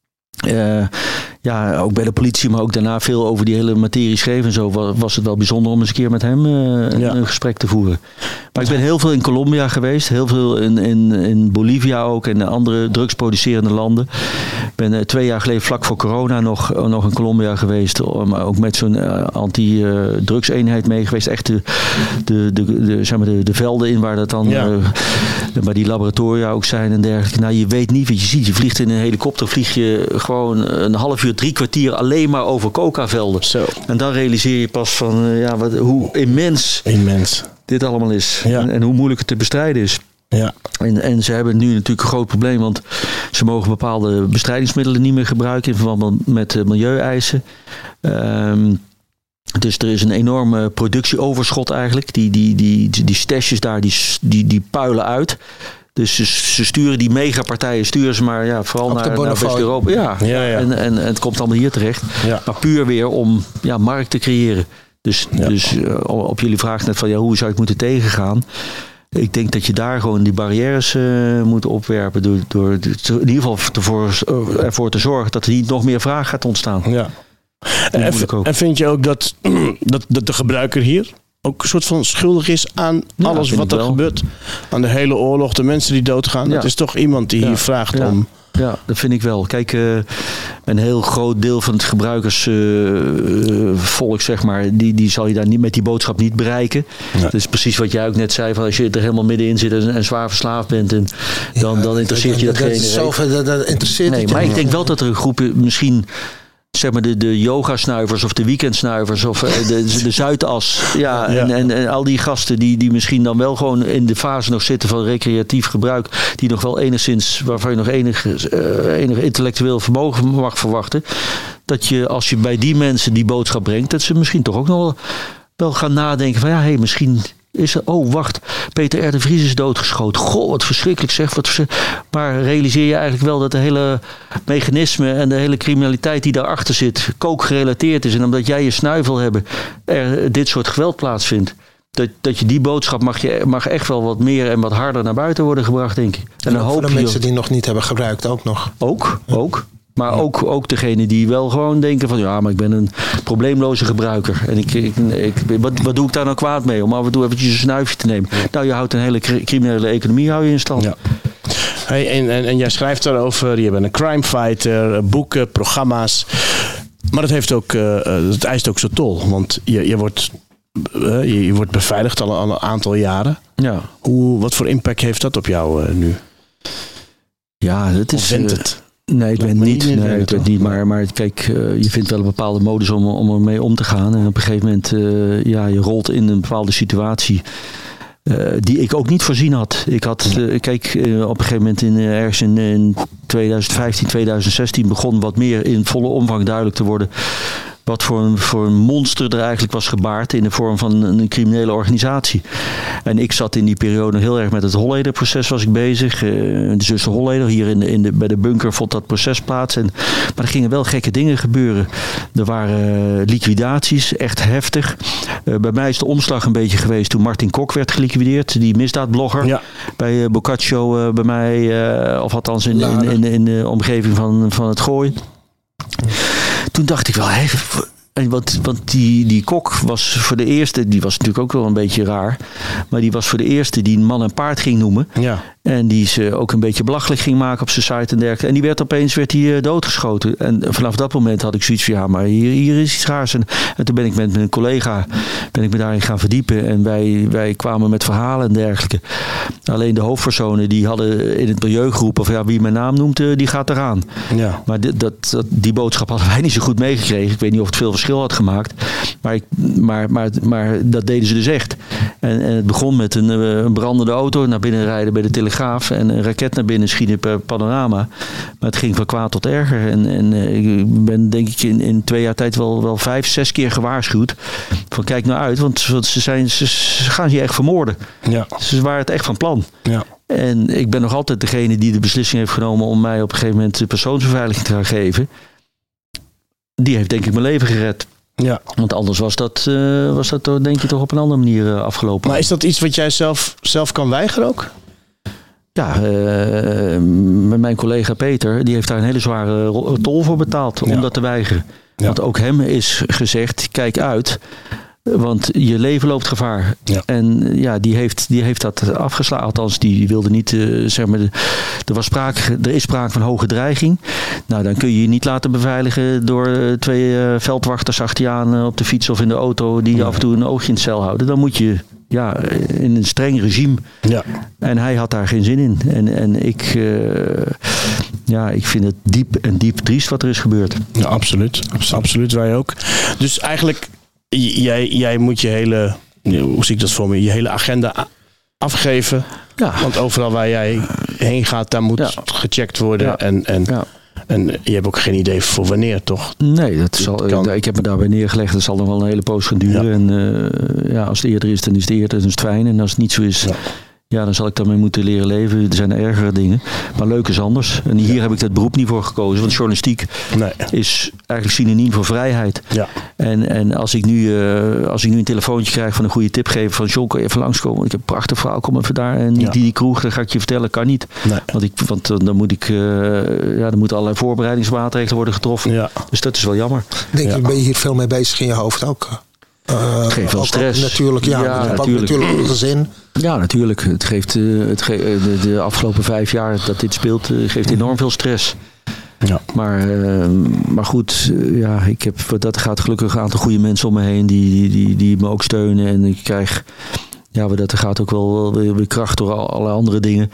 uh, ja, ook bij de politie, maar ook daarna veel over die hele materie schreef en zo, was, was het wel bijzonder om eens een keer met hem uh, een, ja. een gesprek te voeren. Maar ik ben heel veel in Colombia geweest, heel veel in, in, in Bolivia ook en andere drugsproducerende landen. Ik ben uh, twee jaar geleden vlak voor corona nog, nog in Colombia geweest, maar ook met zo'n uh, anti-drugseenheid mee geweest. Echt de, de, de, de, zeg maar de, de velden in waar dat dan, ja. uh, waar die laboratoria ook zijn en dergelijke. Nou, je weet niet wat je ziet. Je vliegt in een helikopter, vlieg je gewoon een half uur, drie kwartier alleen maar over coca-velden. Zo. En dan realiseer je pas van uh, ja, wat, hoe immens, immens dit allemaal is. Ja. En, en hoe moeilijk het te bestrijden is. Ja. En, en ze hebben nu natuurlijk een groot probleem, want ze mogen bepaalde bestrijdingsmiddelen niet meer gebruiken in verband met uh, milieueisen. Um, Dus er is een enorme productieoverschot eigenlijk. Die, die, die, die stashes daar, die, die, die puilen uit. Dus ze, ze sturen die megapartijen, sturen ze maar ja, vooral naar, naar West-Europa. Ja, ja, ja. En, en, en het komt allemaal hier terecht. Ja. Maar puur weer om ja, markt te creëren. Dus, ja. dus uh, op jullie vraag net van ja, hoe zou je het moeten tegengaan? Ik denk dat je daar gewoon die barrières uh, moet opwerpen. Door, door in ieder geval ervoor, ervoor te zorgen dat er niet nog meer vraag gaat ontstaan. Ja. En, en vind je ook dat, dat, dat de gebruiker hier ook een soort van schuldig is aan ja, alles wat er wel gebeurt? Aan de hele oorlog, de mensen die doodgaan. Ja. Het is toch iemand die ja. hier vraagt ja. om... Ja, dat vind ik wel. Kijk, uh, een heel groot deel van het gebruikersvolk, uh, zeg maar, die, die zal je daar niet met die boodschap niet bereiken. Ja. Dat is precies wat jij ook net zei, van als je er helemaal middenin zit en, en zwaar verslaafd bent, en dan, ja, dan interesseert je dat geen. Dat, dat, dat interesseert nee, maar ik denk wel dat er een groep misschien, zeg maar de, de yoga-snuivers of de weekendsnuivers of de, de, de Zuidas. Ja, ja. En, en, en al die gasten die, die misschien dan wel gewoon in de fase nog zitten van recreatief gebruik. Die nog wel enigszins, waarvan je nog enig, uh, enig intellectueel vermogen mag verwachten. Dat je, als je bij die mensen die boodschap brengt, dat ze misschien toch ook nog wel, wel gaan nadenken van ja, hé, hey, misschien... Is er, oh, wacht, Peter R. de Vries is doodgeschoten. Goh, wat verschrikkelijk zeg. Wat verschrikkelijk. Maar realiseer je eigenlijk wel dat de hele mechanisme en de hele criminaliteit die daarachter zit, kookgerelateerd is. En omdat jij je snuivel hebt, er dit soort geweld plaatsvindt. Dat, dat je die boodschap mag, je, mag echt wel wat meer en wat harder naar buiten worden gebracht, denk ik. En, en dan hoop voor de mensen die nog niet hebben gebruikt ook nog. Ook, ja. ook. Maar ook, ook degene die wel gewoon denken van ja, maar ik ben een probleemloze gebruiker. En ik, ik, ik, wat, wat doe ik daar nou kwaad mee? Om af en toe eventjes een snuifje te nemen. Nou, je houdt een hele criminele economie hou je in stand. Ja. Hey, en, en, en jij schrijft daarover, je bent een crime fighter, boeken, programma's. Maar dat heeft ook, uh, dat eist ook zijn tol. Want je, je, wordt, uh, je, je wordt beveiligd al, al een aantal jaren. Ja. Hoe, wat voor impact heeft dat op jou uh, nu? Ja, dat is... Of vindt het? Nee, ik ben niet. niet nee, ik ben niet. Maar, maar kijk, uh, je vindt wel een bepaalde modus om, om ermee om te gaan. En op een gegeven moment, uh, ja, je rolt in een bepaalde situatie. Uh, die ik ook niet voorzien had. Ik had, uh, kijk, uh, op een gegeven moment in, uh, ergens in, in twintig vijftien, twintig zestien begon wat meer in volle omvang duidelijk te worden wat voor een, voor een monster er eigenlijk was gebaard in de vorm van een criminele organisatie. En ik zat in die periode heel erg met het Holleder-proces was ik bezig. Uh, de zussen Holleder, hier in de, in de, bij de bunker vond dat proces plaats. En, maar er gingen wel gekke dingen gebeuren. Er waren uh, liquidaties, echt heftig. Uh, bij mij is de omslag een beetje geweest toen Martin Kok werd geliquideerd. Die misdaadblogger. Ja. Bij uh, Boccaccio uh, bij mij, uh, of althans in, in, in, in de omgeving van, van het Gooi. Toen dacht ik wel, hé, want, want die, die Kok was voor de eerste, die was natuurlijk ook wel een beetje raar, maar die was voor de eerste die man en paard ging noemen. Ja. En die ze ook een beetje belachelijk ging maken op zijn site en dergelijke. En die werd opeens werd die, uh, doodgeschoten. En vanaf dat moment had ik zoiets van, ja, maar hier, hier is iets raars. En, en toen ben ik met mijn collega ben ik me daarin gaan verdiepen. En wij, wij kwamen met verhalen en dergelijke. Alleen de hoofdpersonen die hadden in het milieu geroepen van, ja, wie mijn naam noemt, uh, die gaat eraan. Ja. Maar dit, dat, dat, die boodschap hadden wij niet zo goed meegekregen. Ik weet niet of het veel verschil had gemaakt. Maar, ik, maar, maar, maar dat deden ze dus echt. En, en het begon met een, een brandende auto naar binnen rijden bij de Telegraaf. En een raket naar binnen schieten per panorama. Maar het ging van kwaad tot erger. En, en ik ben denk ik in, in twee jaar tijd wel, wel vijf, zes keer gewaarschuwd. Van kijk nou uit, want, want ze, zijn, ze, ze gaan je echt vermoorden. Ja. Ze waren het echt van plan. Ja. En ik ben nog altijd degene die de beslissing heeft genomen om mij op een gegeven moment de persoonsbeveiliging te gaan geven. Die heeft denk ik mijn leven gered. Ja. Want anders was dat, uh, was dat denk je toch op een andere manier uh, afgelopen. Maar is dat iets wat jij zelf, zelf kan weigeren ook? Ja, uh, met mijn collega Peter, die heeft daar een hele zware tol voor betaald om ja. dat te weigeren. Ja. Want ook hem is gezegd, kijk uit, want je leven loopt gevaar. Ja. En ja, die heeft, die heeft dat afgeslagen. Althans, die wilde niet, uh, zeg maar, de, er, was sprake, er is sprake van hoge dreiging. Nou, dan kun je je niet laten beveiligen door uh, twee uh, veldwachters achter je aan uh, op de fiets of in de auto die ja. af en toe een oogje in het cel houden. Dan moet je ja, in een streng regime. Ja. En hij had daar geen zin in. En, en ik, uh, ja, ik vind het diep en diep triest wat er is gebeurd. Ja, absoluut. Absoluut, wij ook. Dus eigenlijk, jij, jij moet je hele, hoe zie ik dat voor me, je hele agenda afgeven. Ja. Want overal waar jij heen gaat, daar moet ja. gecheckt worden. Ja. En, en, ja. en je hebt ook geen idee voor wanneer, toch? Nee, dat zal, kan... ik heb me daarbij neergelegd. Dat zal nog wel een hele poos gaan duren. Ja. En uh, ja, als het eerder is, dan is het eerder. Dan is het fijn. En als het niet zo is, ja. ja, dan zal ik daarmee moeten leren leven. Er zijn ergere dingen. Maar leuk is anders. En hier ja. heb ik dat beroep niet voor gekozen. Want journalistiek nee. is eigenlijk synoniem voor vrijheid. Ja. En, en als, ik nu, uh, als ik nu een telefoontje krijg van een goede tipgever van John, kan je even langskomen? Ik heb een prachtig verhaal, kom even daar. En ja. die, die kroeg, dat ga ik je vertellen, kan niet. Nee. Want, ik, want uh, dan moet ik, uh, ja, dan moeten allerlei voorbereidingsmaatregelen worden getroffen. Ja. Dus dat is wel jammer. Denk je, ja. ben je hier veel mee bezig in je hoofd ook? Uh, het geeft wel ook stress. Ook natuurlijk, ja. ja natuurlijk. natuurlijk een gezin. Ja, natuurlijk. Het geeft uh, het ge- de, de afgelopen vijf jaar dat dit speelt, uh, geeft enorm veel stress. Ja. Maar, uh, maar goed, uh, ja, ik heb, dat gaat gelukkig een aantal goede mensen om me heen die, die, die, die me ook steunen. En ik krijg, ja, dat gaat ook wel, wel weer, weer kracht door al, alle andere dingen.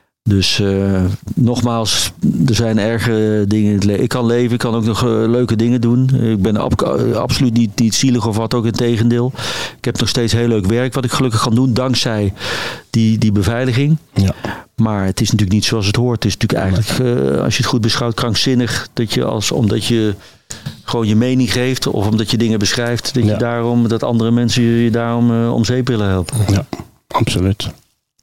Dus uh, nogmaals, er zijn ergere dingen in het leven. Ik kan leven, ik kan ook nog uh, leuke dingen doen. Ik ben ab- absoluut niet, niet zielig of wat, ook in tegendeel. Ik heb nog steeds heel leuk werk wat ik gelukkig kan doen, dankzij die, die beveiliging. Ja. Maar het is natuurlijk niet zoals het hoort. Het is natuurlijk eigenlijk, uh, als je het goed beschouwt, krankzinnig. Dat je als, omdat je gewoon je mening geeft of omdat je dingen beschrijft, dat, ja. je daarom, dat andere mensen je daarom uh, om zeep willen helpen. Ja, absoluut.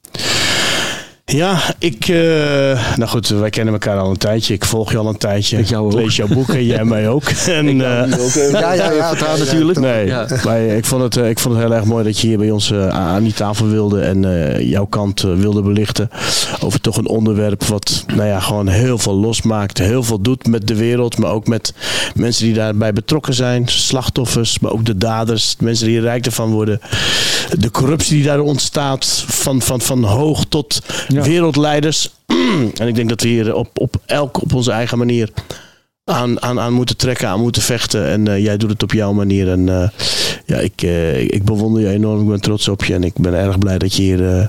Ja, ik... Uh, nou goed, wij kennen elkaar al een tijdje. Ik volg je al een tijdje. Ik, ik lees jouw boeken, jij mij ook. En, ik uh, ook uh, ja, ja, ja, ja, natuurlijk. Nee, ja. maar ik vond, het, ik vond het heel erg mooi dat je hier bij ons uh, aan die tafel wilde en uh, jouw kant uh, wilde belichten over toch een onderwerp wat nou ja, gewoon heel veel losmaakt. Heel veel doet met de wereld, maar ook met mensen die daarbij betrokken zijn. Slachtoffers, maar ook de daders. Mensen die er rijk ervan worden. De corruptie die daar ontstaat van, van, van hoog tot... Ja. Wereldleiders. En ik denk dat we hier op, op elk op onze eigen manier aan, aan, aan moeten trekken, aan moeten vechten. En uh, jij doet het op jouw manier. En uh, ja, ik, uh, ik bewonder je enorm. Ik ben trots op je. En ik ben erg blij dat je hier uh,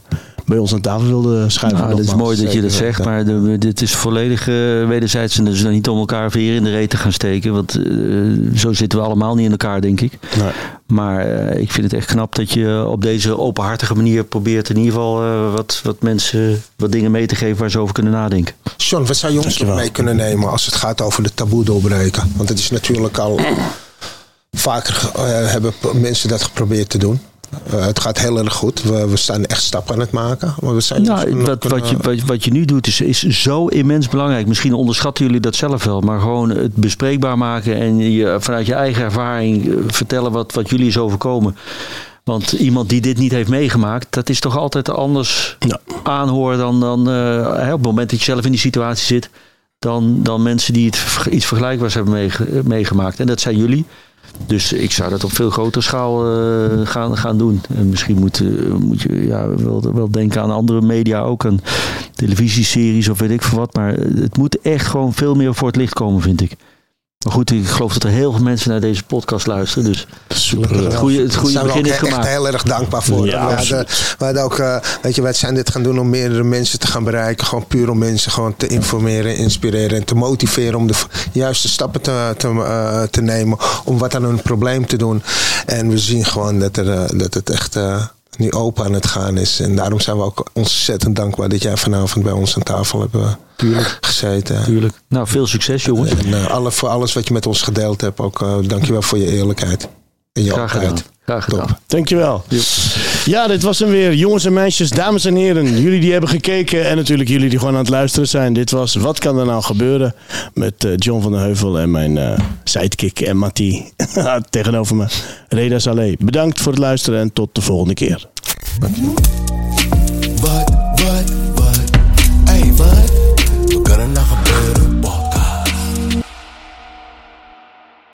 bij ons aan tafel wilde schuiven. Nou, het is mooi dat je dat zegt, maar de, dit is volledig uh, wederzijds. En dus dan niet om elkaar veer in de reet te gaan steken. Want uh, zo zitten we allemaal niet in elkaar, denk ik. Nee. Maar uh, ik vind het echt knap dat je op deze openhartige manier probeert in ieder geval uh, wat, wat mensen wat dingen mee te geven waar ze over kunnen nadenken. John, wat zou je ons nog mee kunnen nemen als het gaat over de taboe doorbreken? Want het is natuurlijk al vaker uh, hebben mensen dat geprobeerd te doen. Uh, het gaat heel erg goed. We, we staan echt stappen aan het maken. Maar we zijn nou, wat, kunnen... wat, je, wat, wat je nu doet is, is zo immens belangrijk. Misschien onderschatten jullie dat zelf wel. Maar gewoon het bespreekbaar maken en je, vanuit je eigen ervaring vertellen wat, wat jullie is overkomen. Want iemand die dit niet heeft meegemaakt, dat is toch altijd anders ja. aanhoren dan, dan uh, op het moment dat je zelf in die situatie zit. Dan, dan mensen die het, iets vergelijkbaars hebben meege, meegemaakt. En dat zijn jullie. Dus ik zou dat op veel grotere schaal uh, gaan, gaan doen. En misschien moet, uh, moet je ja, wel, wel denken aan andere media ook. Aan televisieseries of weet ik veel wat. Maar het moet echt gewoon veel meer voor het licht komen, vind ik. Maar goed, ik geloof dat er heel veel mensen naar deze podcast luisteren. Dus super. Het goede, het goede begin is gemaakt. Daar zijn we ook echt heel erg dankbaar voor. Ja, we, hadden, we hadden ook, uh, weet je, wij zijn dit gaan doen om meerdere mensen te gaan bereiken. Gewoon puur om mensen gewoon te informeren, inspireren en te motiveren om de juiste stappen te, te, uh, te nemen. Om wat aan hun probleem te doen. En we zien gewoon dat, er, uh, dat het echt... Uh, nu open aan het gaan is. En daarom zijn we ook ontzettend dankbaar dat jij vanavond bij ons aan tafel hebt uh, Tuurlijk. gezeten. Tuurlijk. Nou, veel succes, jongens. En uh, alle, voor alles wat je met ons gedeeld hebt, ook uh, dankjewel voor je eerlijkheid. En je Graag gedaan. Graag gedaan. Top. Dankjewel. Yep. Ja, dit was hem weer. Jongens en meisjes, dames en heren. Jullie die hebben gekeken en natuurlijk jullie die gewoon aan het luisteren zijn. Dit was Wat kan er nou gebeuren? Met uh, John van der Heuvel en mijn uh, sidekick en Mattie tegenover me. Reda Saleh. Bedankt voor het luisteren en tot de volgende keer. Dankjewel.